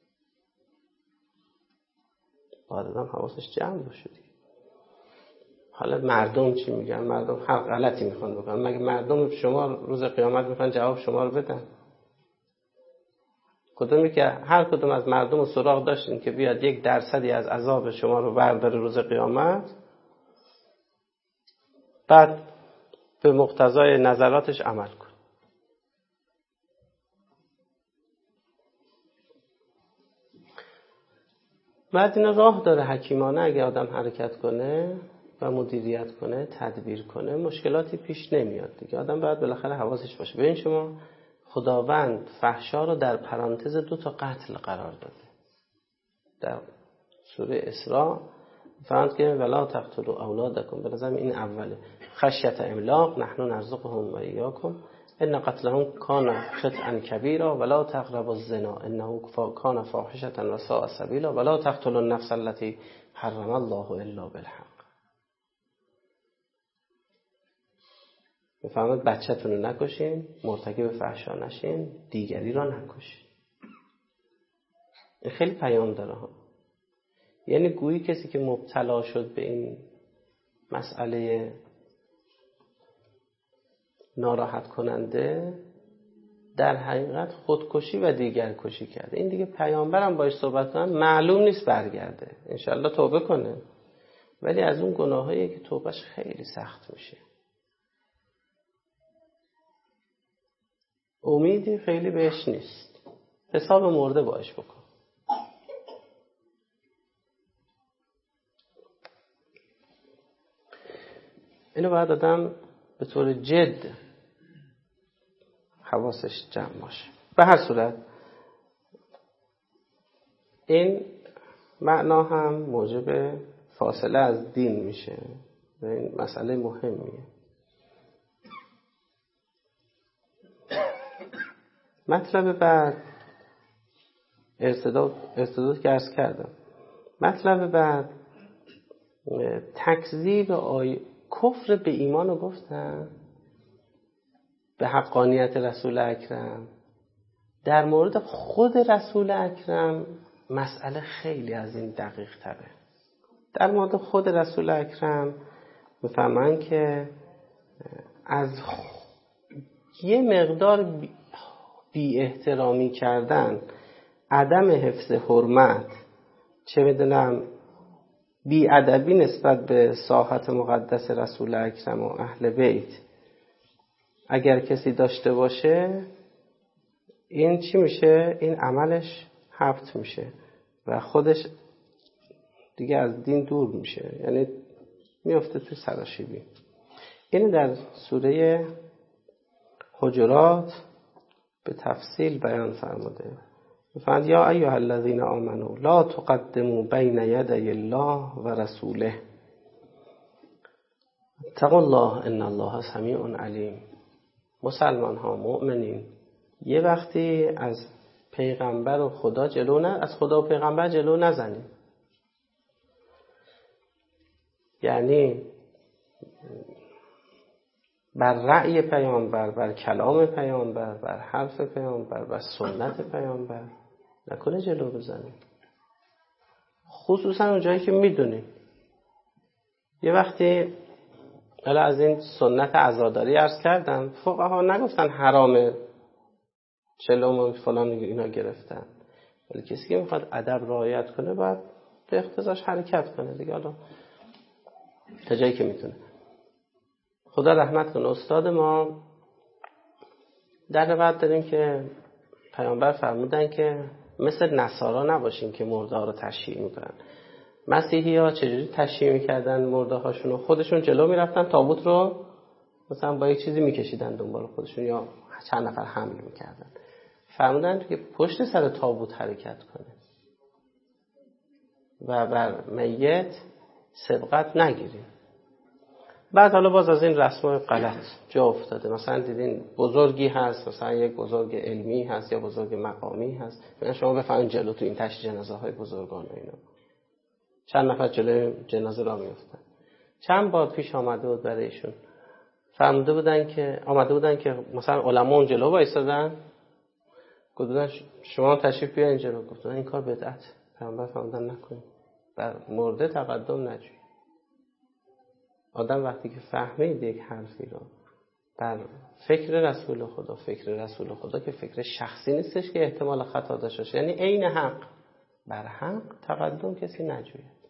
باید آدم حواسش جمع باشه دیگه. حالا مردم چی میگن؟ مردم هر غلطی میخوان بکنن. مگه مردم شما روز قیامت میخوان جواب شما رو بدن؟ کدومی که هر کدوم از مردم رو سراغ داشتین که بیاد یک درصدی از عذاب شما رو برداره روز قیامت، بعد به مقتضای نظراتش عمل کن. بعد این راه داره حکیمانه اگه آدم حرکت کنه و مدیریت کنه، تدبیر کنه، مشکلاتی پیش نمیاد دیگه. آدم باید بالاخره حواسش باشه. ببین شما خداوند فحشا رو در پرانتز دو تا قتل قرار داده. در سوره اسراء فرمود که ولا تقتلوا اولادکم، به نظرم این اوله، خشیت املاق نحن نرزقهم و ایاکم ان قتلهم کان خطئا کبیرا ولا تقربوا الزنا انه کان فاحشة و ساء سبیلا ولا تقتلوا النفس التي حرم الله الا بالحق. میفهمید بچه‌تون رو نکشین، مرتکب فحشا نشین، دیگری را نکشین. این خیلی پیام داره ها. یعنی گویی کسی که مبتلا شد به این مسئله ناراحت کننده در حقیقت خودکشی و دیگرکشی کرده. این دیگه پیامبرم باش صحبت کنن معلوم نیست برگرده، انشالله توبه کنه، ولی از اون گناهایی که توبهش خیلی سخت میشه. امیدی خیلی بهش نیست، حساب مرده باش بکن. اینو باید آدم به طور جد حواسش جمع باشه. به هر صورت این معنا هم موجب فاصله از دین میشه و این مسئله مهمیه. مطلب بعد ارتداد ارتداد که عرض کردم مطلب بعد تکذیب آی کفر به ایمان رو گفتن، به حقانیت رسول اکرم. در مورد خود رسول اکرم مسئله خیلی از این دقیق تره. در مورد خود رسول اکرم میفهمن که از یه مقدار بی, بی احترامی کردن، عدم حفظ حرمت، چه بدونم بی ادبی نسبت به ساحت مقدس رسول اکرم و اهل بیت اگر کسی داشته باشه، این چی میشه؟ این عملش حبط میشه و خودش دیگه از دین دور میشه، یعنی میفته تو سراشیبی. این در سوره حجرات به تفصیل بیان فرموده. فرمود یا ایها الذین آمنوا لا تقدموا بین یدی الله و رسوله اتقوا الله ان الله سمیع علیم. مسلمان ها، مؤمنین، یه وقتی از پیغمبر و خدا جلو نه از خدا و پیغمبر جلو نزنید. یعنی بر رأی پیامبر، بر کلام پیامبر، بر حرف پیامبر، بر سنت پیامبر نکنه جلو بزنید، خصوصا اون جایی که میدونید. یه وقتی حالا از این سنت عزاداری عرض کردم، فقها نگفتن حرامه چلوم فلان اینا گرفتن، ولی کسی که میخواد ادب رعایت کنه باید به اقتضاش حرکت کنه دیگه، حالا تا جایی که میتونه. خدا رحمت کنه. استاد ما در روایت داریم که پیامبر فرمودن که مثل نصارا نباشین که مرده ها رو تشییع میکنن. مسیحی ها چجوری تشییع میکردن مرده هاشون؟ خودشون جلو میرفتن تابوت رو مثلا با یک چیزی میکشیدن دنبال خودشون یا چند نفر حمل میکردن. فرمودن که پشت سر تابوت حرکت کنه و بر میت سبقت نگیریم. بعد حالا باز از این رسمای غلط جا افتاده. مثلا دیدین بزرگی هست، مثلا یک بزرگ علمی هست یا بزرگ مقامی هست، مثلا شما بفهمین جلو تو این تشییع جنازه های بزرگان و اینا چند نفر جلوی جنازه را میفتن. چند بار پیش آمده بود برایشون، فرموده بودن که آمده بودن که مثلا علما اون جلو وایسادن، گفتن شما تشریف بیارین جلو. گفتن این کار بدعت. پیامبر فرمودن نکنید، بر مرده تقدم نجوید. آدم وقتی که فهمید یک حرفی رو بر فکر رسول خدا، فکر رسول خدا که فکر شخصی نیستش که احتمال خطا داشته باشه، یعنی عین حق، بر حق تقدم کسی نجوید.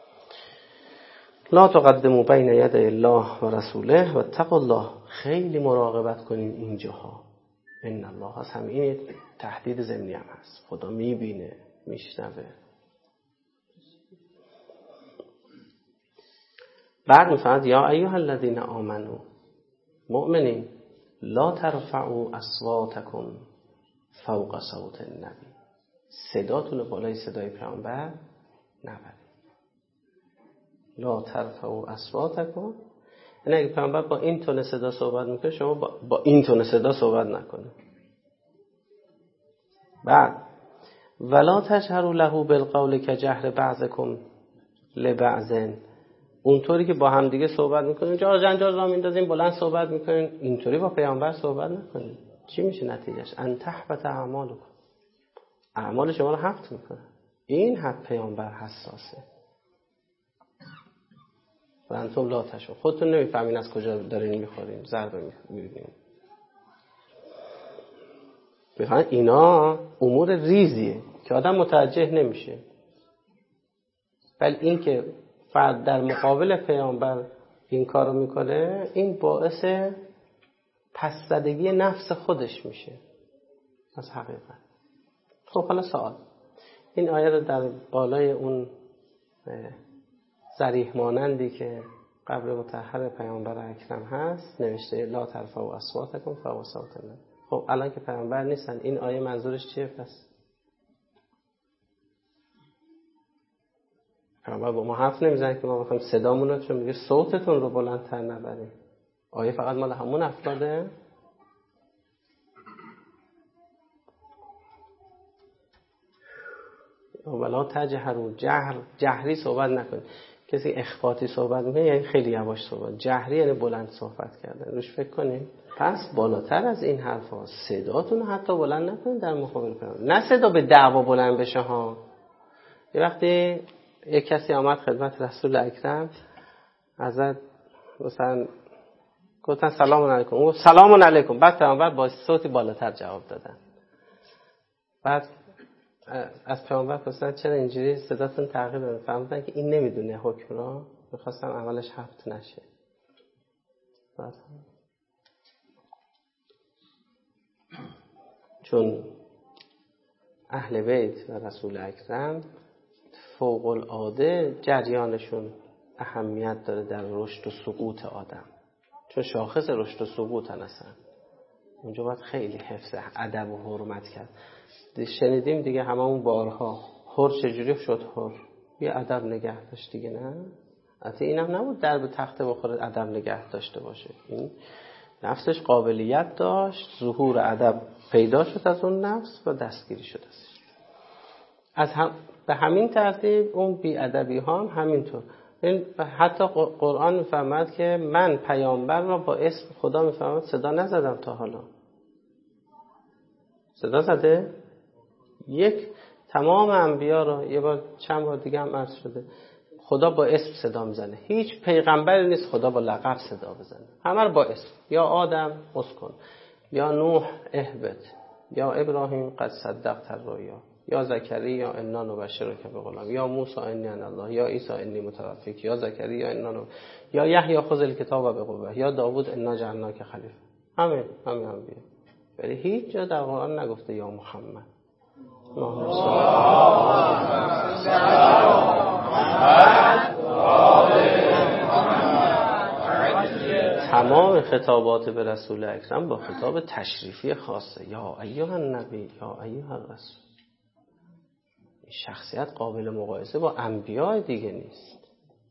لا تقدموا بین یدی الله و رسوله و اتقوا الله. خیلی مراقبت کنین اینجاها. ان الله سمیع. تهدید ضمنی هم هست، خدا میبینه، میشنوه. بعد میفرماد یا ایها الذین آمنو، مؤمنین، لا ترفعوا اصواتکم فوق صوت النبی. صداتون رو بالای صدای پیامبر نبرید. لا ترفعوا اصواتکم، یعنی اگه پیامبر با این تون صدا صحبت میکنه شما با, با این تون صدا صحبت نکنه. بعد ولا تجهروا له بالقول کجهر بعضکم لبعض. اونطوری که با هم دیگه صحبت میکنین، جار جنجال را میندازین، بلند صحبت میکنین، اینطوری با پیامبر صحبت نکنین. چی میشه نتیجهش؟ ان تحبط اعمالکم. اعمال شما رو حبط میکنه. این حق پیامبر حساسه. و انتم لا تشعرون. خودتون نمیفهمین از کجا دارین میخورین، ضربه میبینین. بخوان اینا امور ریزیه که آدم متوجه نمیشه، ولی این که فرد در مقابل پیامبر این کارو میکنه، این باعث پس‌زدگی نفس خودش میشه از حقیقت. خب حالا سوال، این آیه رو در بالای اون ضریح مانندی که قبر مطهر پیامبر اکرم هست نوشته لا ترفعوا اصواتکم فوق صوت النبی. خب الان که پیامبر نیستن این آیه منظورش چیه پس؟ پیامبر با ما حرف نمیزنه که ما بخوایم صدامون رو، چون میگه صوتتون رو بلندتر نبرید. آیه فقط مال همون افراده؟ ولا تجهروا، جهر جهری صحبت نکنید. کسی اخفاتی صحبت میکنه یعنی خیلی یواش صحبت، جهری یعنی بلند صحبت کردن. روش فکر کنید. پس بالاتر از این حرفا صداتون حتی بلند نکنید در مقابل پیامبر. نه صدا به دعوا بلند بشه ها. یه وقتی یک کسی آمد خدمت رسول اکرم، ازت مثلا گفتن سلام علیکم، او سلام علیکم، بعد پیامبر با صوتی بالاتر جواب دادن. بعد از پیامبر پرسیدن چرا اینجوری صداتون تغییر داده؟ فهمیدن که این نمیدونه حکم را، میخواستم اولش حفظ نشه. بعد چون اهل بیت و رسول اکرم فوق العاده جریانشون اهمیت داره در رشد و سقوط آدم، چون شاخص رشد و سقوط هستن. اونجا باید خیلی حفظ ادب و حرمت کرد. شنیدیم دیگه هممون بارها، هر چجوری شد هر؟ یه ادب نگه داشت دیگه. نه حتی اینم نبود در به تخته بخوره ادب نگه داشته باشه. این نفسش قابلیت داشت، ظهور ادب پیدا شد از اون نفس و دستگیری شد ازش. از هم به همین ترتیب اون بی ادبی ها هم همینطور. این حتی قرآن میفرماد که من پیامبر را با اسم خدا میفرماد صدا نزدم تا حالا. صدا زده؟ یک تمام انبیا را یه بار چند بار دیگه هم عرض شده خدا با اسم صدا میزنه. هیچ پیغمبری نیست خدا با لقب صدا بزنه، همه رو با اسم. یا آدم اسکن، یا نوح اهبط، یا ابراهیم قد صدقت الرؤیا، یا زکریا انا نبشرک بغلام، یا موسی انی انا الله، یا عیسی انی متوفیک، یا زکریا انا نب... یا یحیی خذ الکتاب بقوه، یا داوود انا جعلناک خلیفه. همه همه انبیا. ولی هیچ جا در قرآن نگفته یا محمد. تمام خطابات به رسول اکرم با خطاب تشریفی خاصه. یا ایها النبی، یا ایها الرسول. این شخصیت قابل مقایسه با انبیاء دیگه نیست.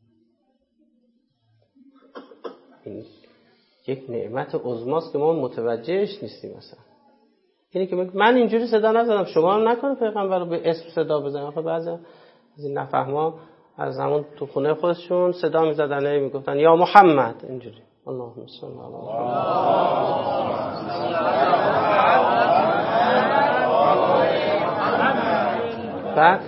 این یک نعمت عظماست که ما متوجهش نیستیم. مثلا اینی که من اینجوری صدا نزدم، شما هم نکنه پیغمبر رو به اسم صدا بزنید. آخه بعضی از این نفهما از همون تو خونه خودشون صدا میزدن، میگفتن یا محمد اینجوری. اللهم صل علی محمد. بعد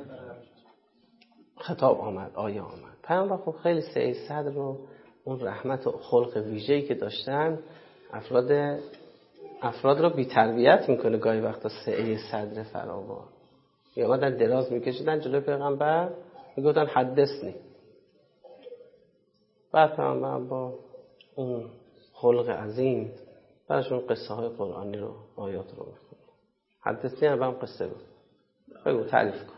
خطاب آمد، آیه آمد. پیامبر خب خیلی سعی صدر رو اون رحمت و خلق ویژه‌ای که داشتن افراد افراد رو بی تربیت میکنه. گاهی وقتا سعی صدر فراوان یا اومدن دراز میکشیدن جلوی پیغمبر، میگفتن حدثنی. بعد پیغمبر با اون خلق عظیم براشون قصه های قرآنی رو، آیات رو میخونه. حدثنی هم هم قصه رو بگو، تعریف کن.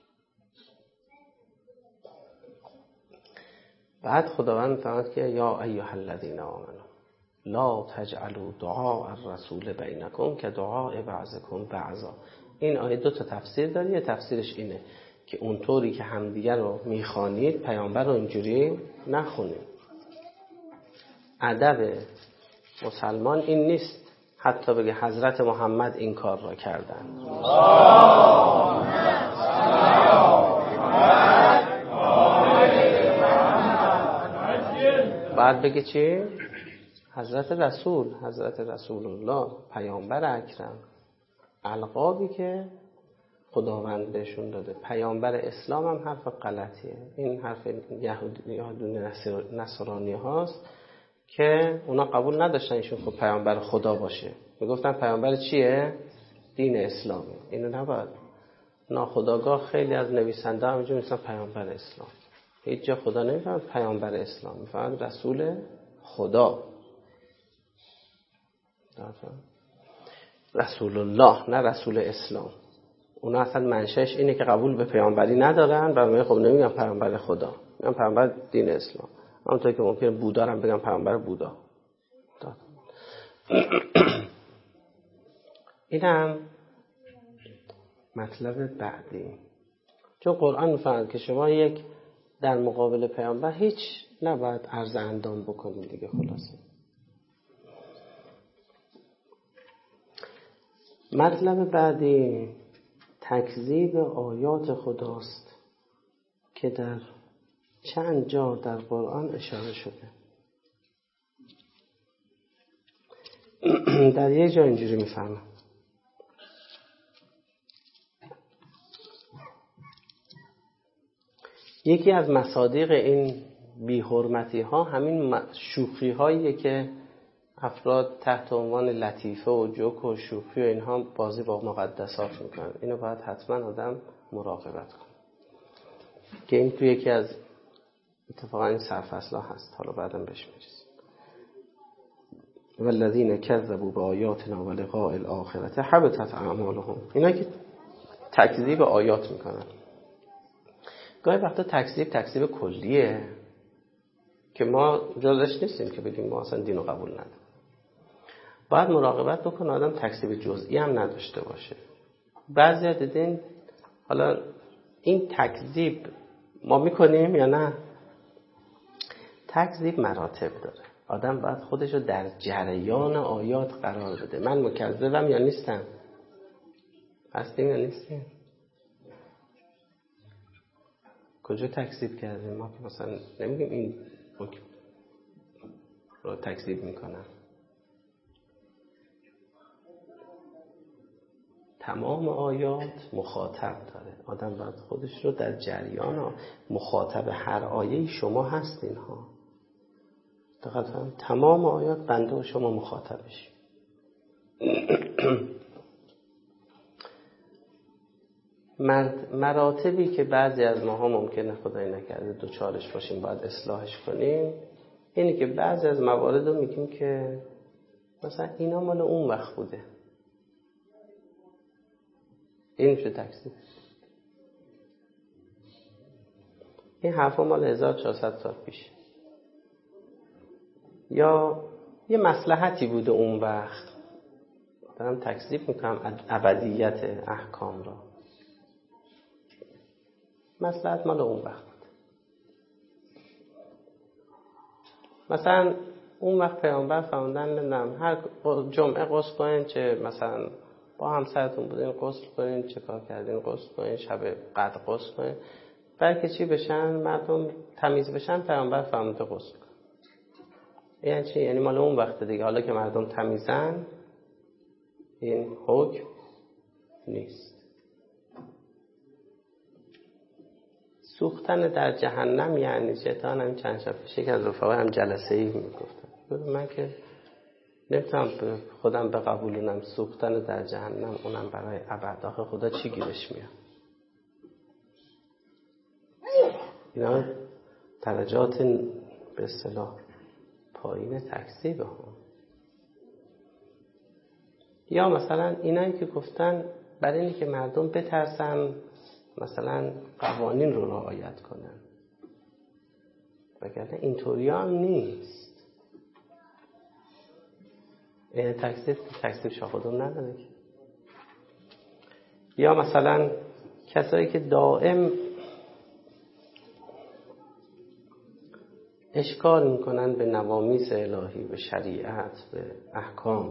بعد خداوند فرمود که یا ایها الذین آمنوا لا تجعلوا دعاء الرسول بینکم که دعاء بعضکم بعضا. این آیه دو تا تفسیر داره. یه تفسیرش اینه که اونطوری که همدیگر رو میخوانید پیامبر رو اینجوری نخونید. ادب مسلمان این نیست حتی بگه حضرت محمد این کار را کردن. بعد بگه چی؟ حضرت رسول، حضرت رسول الله، پیامبر اکرم. القابی که خداوند بهشون داده. پیامبر اسلام هم حرف غلطیه. این حرف یهودی نصرانی هاست که اونا قبول نداشتن ایشون خود پیامبر خدا باشه. میگفتن پیامبر چیه؟ دین اسلامه. اینو نباید ناخودآگاه خیلی از نویسنده هم اینجا میگن پیامبر اسلام. هیچ جا خدا نمیفهمد پیامبر اسلام، میفهمد رسول خدا. رسول الله نه رسول اسلام. اونا اصلا منشأش اینه که قبول به پیامبری ندارن، برای خب نمیگن پیامبر خدا، میگن پیامبر دین اسلام. همونطور که ممکنه بودا رو بگم پیامبر بودا. اینم مطلب بعدی. چون قرآن میفرماید که شما یک در مقابل پیامبر هیچ نباید عرض اندام بکنید دیگه. خلاصه مطلب بعدی تکذیب آیات خداست که در چند جا در قرآن اشاره شده. در یک جا اینجوری میفهمم: یکی از مصادیق این بی‌حرمتی ها همین شوخی هاییه که افراد تحت عنوان لطیفه و جوک و شوخی و اینها بازی با مقدسات میکنن. اینو باید حتما آدم مراقبت کنه که این توی یکی از اتفاقا این سرفصل‌ها هست، حالا بعدم بهش میرسیم. والذین کذبوا بآیاتنا ولقاء الآخرة حبطت اعمالهم. اینا که تکذیب آیات میکنن، گاهی وقتا تکذیب تکذیب کلیه که ما جزش نیستیم که بگیم ما اصلا دینو قبول نداریم. باید مراقبت بکنه آدم تکذیب جزئی هم نداشته باشه. بعضیا دیدین حالا این تکذیب ما میکنیم یا نه؟ تکذیب مراتب داره. آدم باید خودش رو در جریان آیات قرار بده. من مکذبم یا نیستم؟ هستیم یا نیستیم؟ کجا تکذیب کردیم؟ ما که مثلا نمیگیم این رو تکذیب میکنم. تمام آیات مخاطب داره. آدم باید خودش رو در جریان مخاطب هر آیه شما هستین ها. دقیقا تمام آیات بنده و شما مخاطبش. مراتبی که بعضی از ماها ممکنه خدای نکرده دوچارش باشیم باید اصلاحش کنیم، اینی که بعضی از موارد رو میگیم که مثلا اینا مال اون وقت بوده. این میشه تکذیب. این حرفا مال هزار و چهارصد سال پیش. یا یه مصلحتی بوده اون وقت، دارم تکذیب میکنم ابدیت احکام را. مصلحت مال اون وقت بود. مثلا اون وقت پیامبر فرمودن نمیدونم هر جمعه غسل کنین، چه مثلا با همسرتون بودین غسل کنین، چه کار کردین غسل کنین، شب قدر غسل کنین، بلکه چی بشن مردم تمیز بشن. پیامبر فرموده غسل کن. یعنی چی؟ یعنی مال اون وقت دیگه. حالا که مردم تمیزن این حکم نیست. سوختن در جهنم یعنی شیطان. هم چند شب پیش یک از رفقا هم جلسه ای میگفتن من که نمیتونم خودم بقبولونم سوختن در جهنم، اونم برای ابد. آخه خدا چی گیرش میاد؟ اینا درجات به اصطلاح پایین تکذیب ها. یا مثلا اینایی که گفتن برای اینی که مردم بترسن مثلا قوانین رو رعایت کنن، وگرنه اینطوری هم نیست. این تکذیب تکذیب شاخدون نداره. یا مثلا کسایی که دائم اشکال میکنن به نوامیس الهی، به شریعت، به احکام.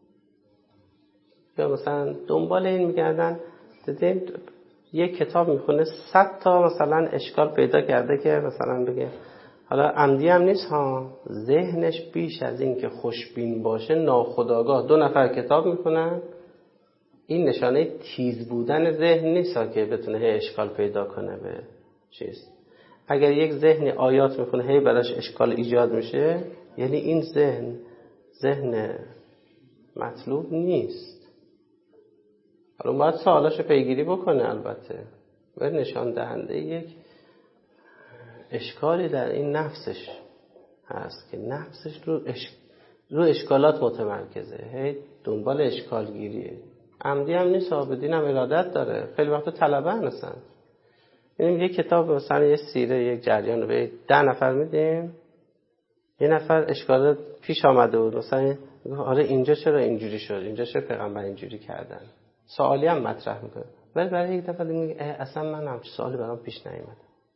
یا مثلا دنبال این میگردن، دیدیم یک کتاب میخونه صد تا مثلا اشکال پیدا کرده که مثلا بگه حالا عمدی هم نیست ها، ذهنش بیش از این که خوشبین باشه ناخودآگاه دو نفر کتاب میخونن. این نشانه تیز بودن ذهن نیست که بتونه هی اشکال پیدا کنه به چیز. اگر یک ذهنی آیات میخونه هی براش اشکال ایجاد میشه، یعنی این ذهن ذهن مطلوب نیست. حالا باید سوالاشو پیگیری بکنه البته، ولی نشان دهنده یک اشکالی در این نفسش هست که نفسش رو, اش... رو اشکالات متمرکزه، هی دنبال اشکال گیریه. عمدی هم نیست، بدین هم ارادت داره. خیلی وقت طلبه هستن. یعنی یک کتاب مثلا یه سیره یک جریان رو به ده نفر میدیم، یه نفر اشکالات پیش آمده بود مثلا آره اینجا چرا اینجوری شد، اینجا چرا پیغمبر اینجوری کردن، سوالی هم مطرح میکنه. ولی برای یک دفعه میگه اصلا من همچین سوالی برام پیش نیومد.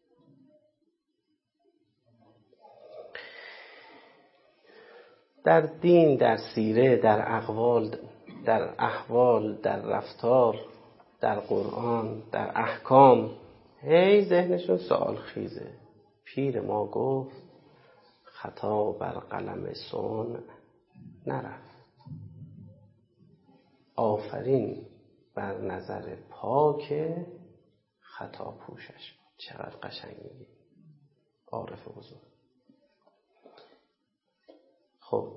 در دین، در سیره، در اقوال، در احوال، در رفتار در قرآن، در احکام، هی ذهنشون سوال خیزه. پیر ما گفت خطا بر قلم صنع نرفت، آفرین بر نظر پاک خطا پوشش بود. چقدر قشنگ میگی عارف بزرگ. خب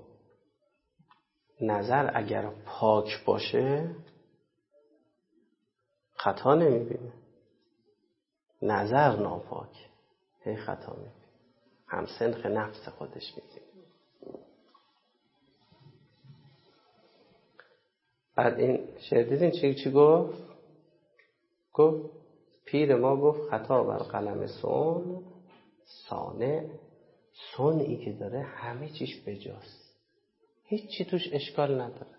نظر اگر پاک باشه خطا نمیبینه، نظر ناپاک هی خطا میبینه، هم سنخ نفس خودش میبینه. بعد این شعر دیدین چی چی گفت؟ گفت پیر ما گفت خطا بر قلم صنع صانع، صنعی که داره همه چیش بجاست، هیچ چی توش اشکال نداره.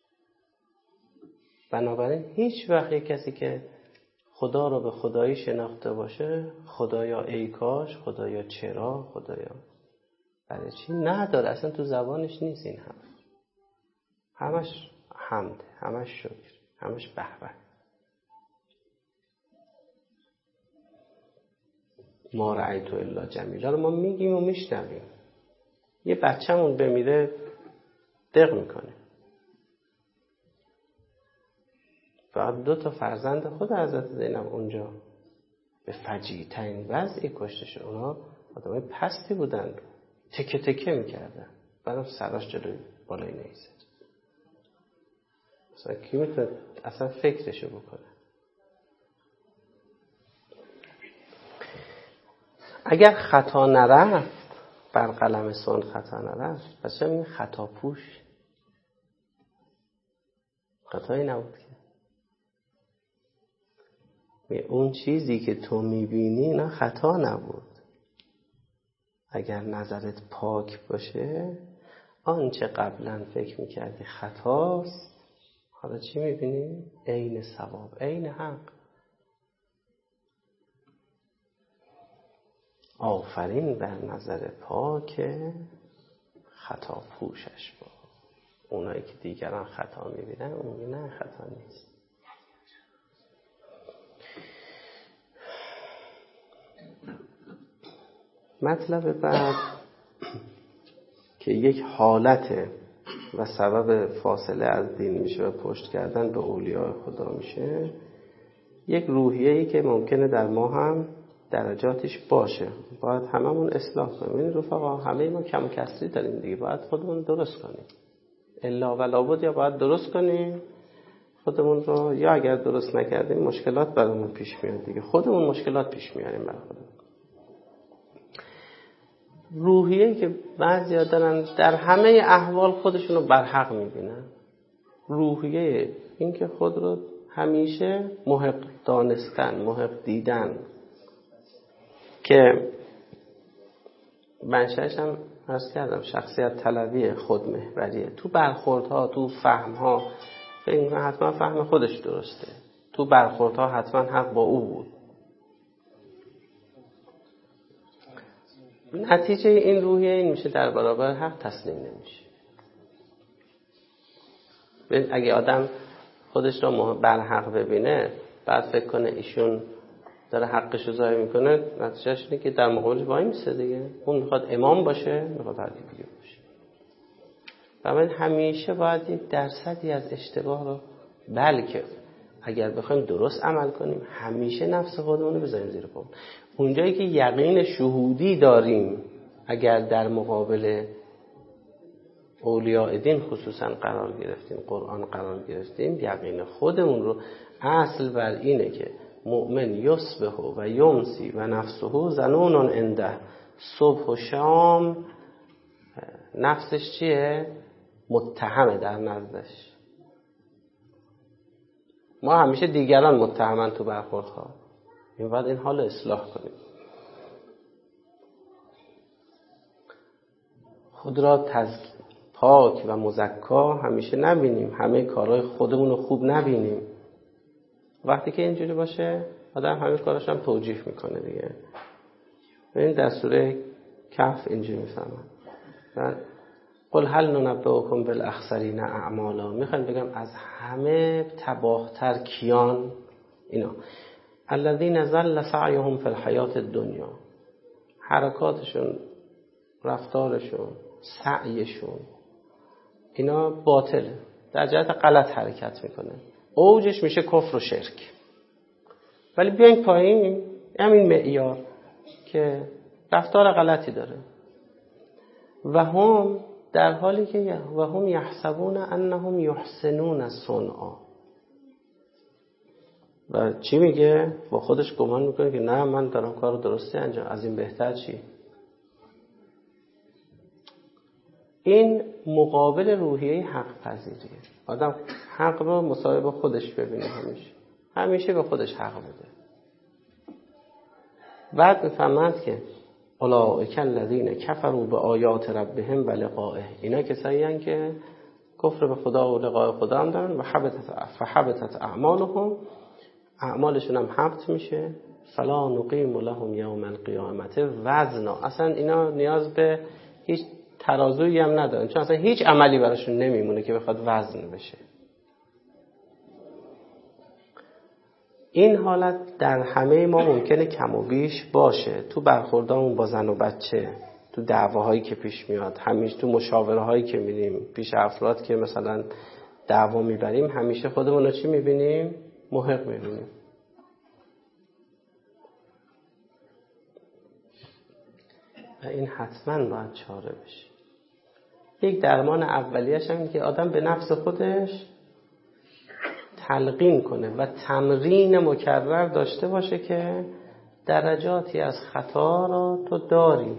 بنابراین هیچ وقت یک کسی که خدا رو به خدایی شناخته باشه، خدایا ای کاش، خدایا چرا، خدایا برای چی، نداره، اصلا تو زبانش نیست این هم. همش حمد، همش شکر، همش به به. ما رأیت الا جمیلا رو ما میگیم و میشنویم. یه بچه‌مون بمیره دق میکنه. فقط دو تا فرزند خود حضرت زینب اونجا به فجیع‌ترین وضعی کشته شد. اونا آدمای پستی بودن، تکه تکه میکردن، بعدم سراش جلوی بالای نیزه. مثلا کی میتونه اصلا فکرشو بکنه؟ اگر خطا نرفت، بر قلم صنع خطا نرفت، پس چه میگه خطا پوش؟ خطایی نبود که اون چیزی که تو میبینی نه خطا نبود. اگر نظرت پاک باشه، آنچه قبلا فکر میکردی خطاست حالا چی میبینی؟ عین ثواب، عین حق. آفرین بر نظر پاک خطا پوشش با. اونایی که دیگران خطا میبینن اون میگه نه خطا نیست. مطلب بعد که یک حالت و سبب فاصله از دین میشه و پشت کردن به اولیاء خدا میشه، یک روحیه‌ای که ممکنه در ما هم درجاتش باشه. باید هممون اصلاح کنیم. این رفقا همه ما کم و کسری داریم دیگه، باید خودمون درست کنیم. الا ولا بود، یا باید درست کنیم خودمون رو، یا اگر درست نکردیم مشکلات برامون پیش میاد دیگه. خودمون مشکلات پیش میاریم برای خودمون. روحیه‌ای که بعضیا دارن در همه احوال خودشون رو برحق میبینن. روحیه این که خود رو همیشه محق دانستن، محق دیدن، که منشأش هم عرض کردم شخصیت طلبی، خودمحوریه. تو برخوردها، تو فهمها فکر حتما فهم خودش درسته، تو برخوردها حتما حق با او بود. نتیجه این روحیه این میشه در برابر حق تسلیم نمیشه. اگه آدم خودش را برحق ببینه بعد فکر کنه ایشون داره حقش رو ضایع میکنه، نتیجهش اینه که در مقابلش وای میسه دیگه. اون میخواد امام باشه، میخواد هر کی دیگه باشه. بنابراین همیشه باید یک درصدی از اشتباه رو، بلکه اگر بخوایم درست عمل کنیم همیشه نفس خودمون رو بذاریم زیر پا. اونجایی که یقین شهودی داریم، اگر در مقابل اولیاء دین خصوصا قرار گرفتیم، قرآن قرار گرفتیم، یقین خودمون رو، اصل بر اینه که مؤمن یصبح و یمسی و نفسه ظنون عنده، صبح و شام نفسش چیه؟ متهمه در نزدش. ما همیشه دیگران متهمن تو برخوردها. این باید این حال اصلاح کنیم. خود را تزکیه پاک و مزکا همیشه نبینیم، همه کارهای خودمون رو خوب نبینیم. وقتی که اینجوری باشه آدم همه کاراش هم توجیه میکنه دیگه. ببین در سوره کهف اینجوری میفهمن، قل هل ننبئکم بالاخسرین اعمالا. میخوام بگم از همه تباهتر کیان؟ اینا الذین ضل سعیهم فی الحیات الدنیا، حرکاتشون، رفتارشون، سعیشون اینا باطله، در جهت غلط حرکت میکنه، اوجش میشه کفر و شرک. ولی بیاین پایین، همین معیار که رفتار غلطی داره و هم در حالی که و هم یحسبون انهم یحسنون صنعا، و چی میگه؟ با خودش گمان میکنه که نه من دارم کار درستی انجام، از این بهتر چی؟ این مقابل روحیه حق پذیریه. آدم حق رو مساوی با خودش ببینه، همیشه همیشه به خودش حق بده. بعد میفهمند که اولئک الذین کفروا بآیات ربهم و لقائه، اینا کسایی هستند که کفر به خدا و لقاء خدا هم دارن و حبطت فحبطت اعمالهم، اعمالشون هم حبط میشه. فلا نقیم لهم یوم القیامت وزنا، اصلا اینا نیاز به هیچ ترازویی هم ندارن، چون اصلا هیچ عملی براشون نمیمونه که بخواد وزن بشه. این حالت در همه ما ممکنه کم و بیش باشه، تو برخوردامون با زن و بچه، تو دعواهایی که پیش میاد، همیشه تو مشاوره هایی که میریم پیش افراد که مثلا دعوا میبریم، همیشه خودمون رو چی میبینیم؟ محق میبینیم. و این حتما باید چاره بشه. یک درمان اولیه‌اش هم که آدم به نفس خودش تلقین کنه و تمرین مکرر داشته باشه که درجاتی از خطا را تو داری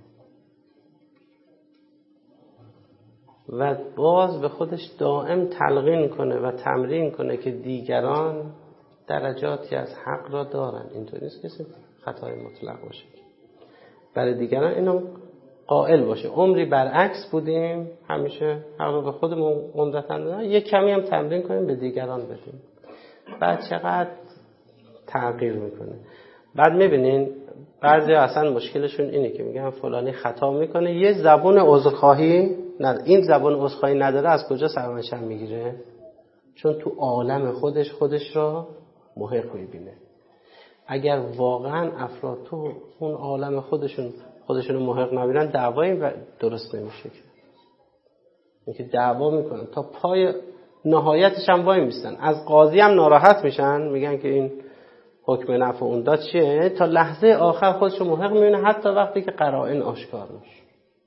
و باز به خودش دائم تلقین کنه و تمرین کنه که دیگران درجاتی از حق را دارن. اینطور نیست که خطای مطلق باشه، برای دیگران اینو قائل باشه. عمری برعکس بودیم، همیشه حق رو به خودمون عمدتاً دادن، یک کمی هم تمرین کنیم به دیگران بدیم. بعد چقدر تغییر میکنه. بعد میبینین بعضی اصلا مشکلشون اینه که میگن فلانی خطا میکنه، یه زبون عذرخواهی نداره. این زبون عذرخواهی نداره، از کجا سرمنشأ میگیره؟ چون تو عالم خودش خودش را محق میبینه. اگر واقعا افراد تو اون عالم خودشون خودشون محق نبینن، دعوایی درست نمیشه. که اینکه دعوا میکنن تا پای نهایتش هم وای میستن، از قاضی هم ناراحت میشن، میگن که این حکم نفع اون داد چیه، تا لحظه آخر خودشون محق میبینه، حتی وقتی که قرائن آشکار میشه.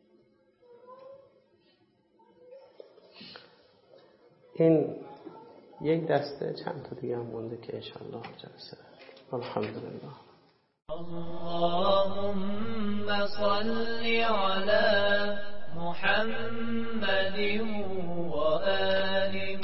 این یک دسته، چند تا دیگه هم مونده که انشاءالله جلسه. الحمدلله. اللهم صل على محمد وآل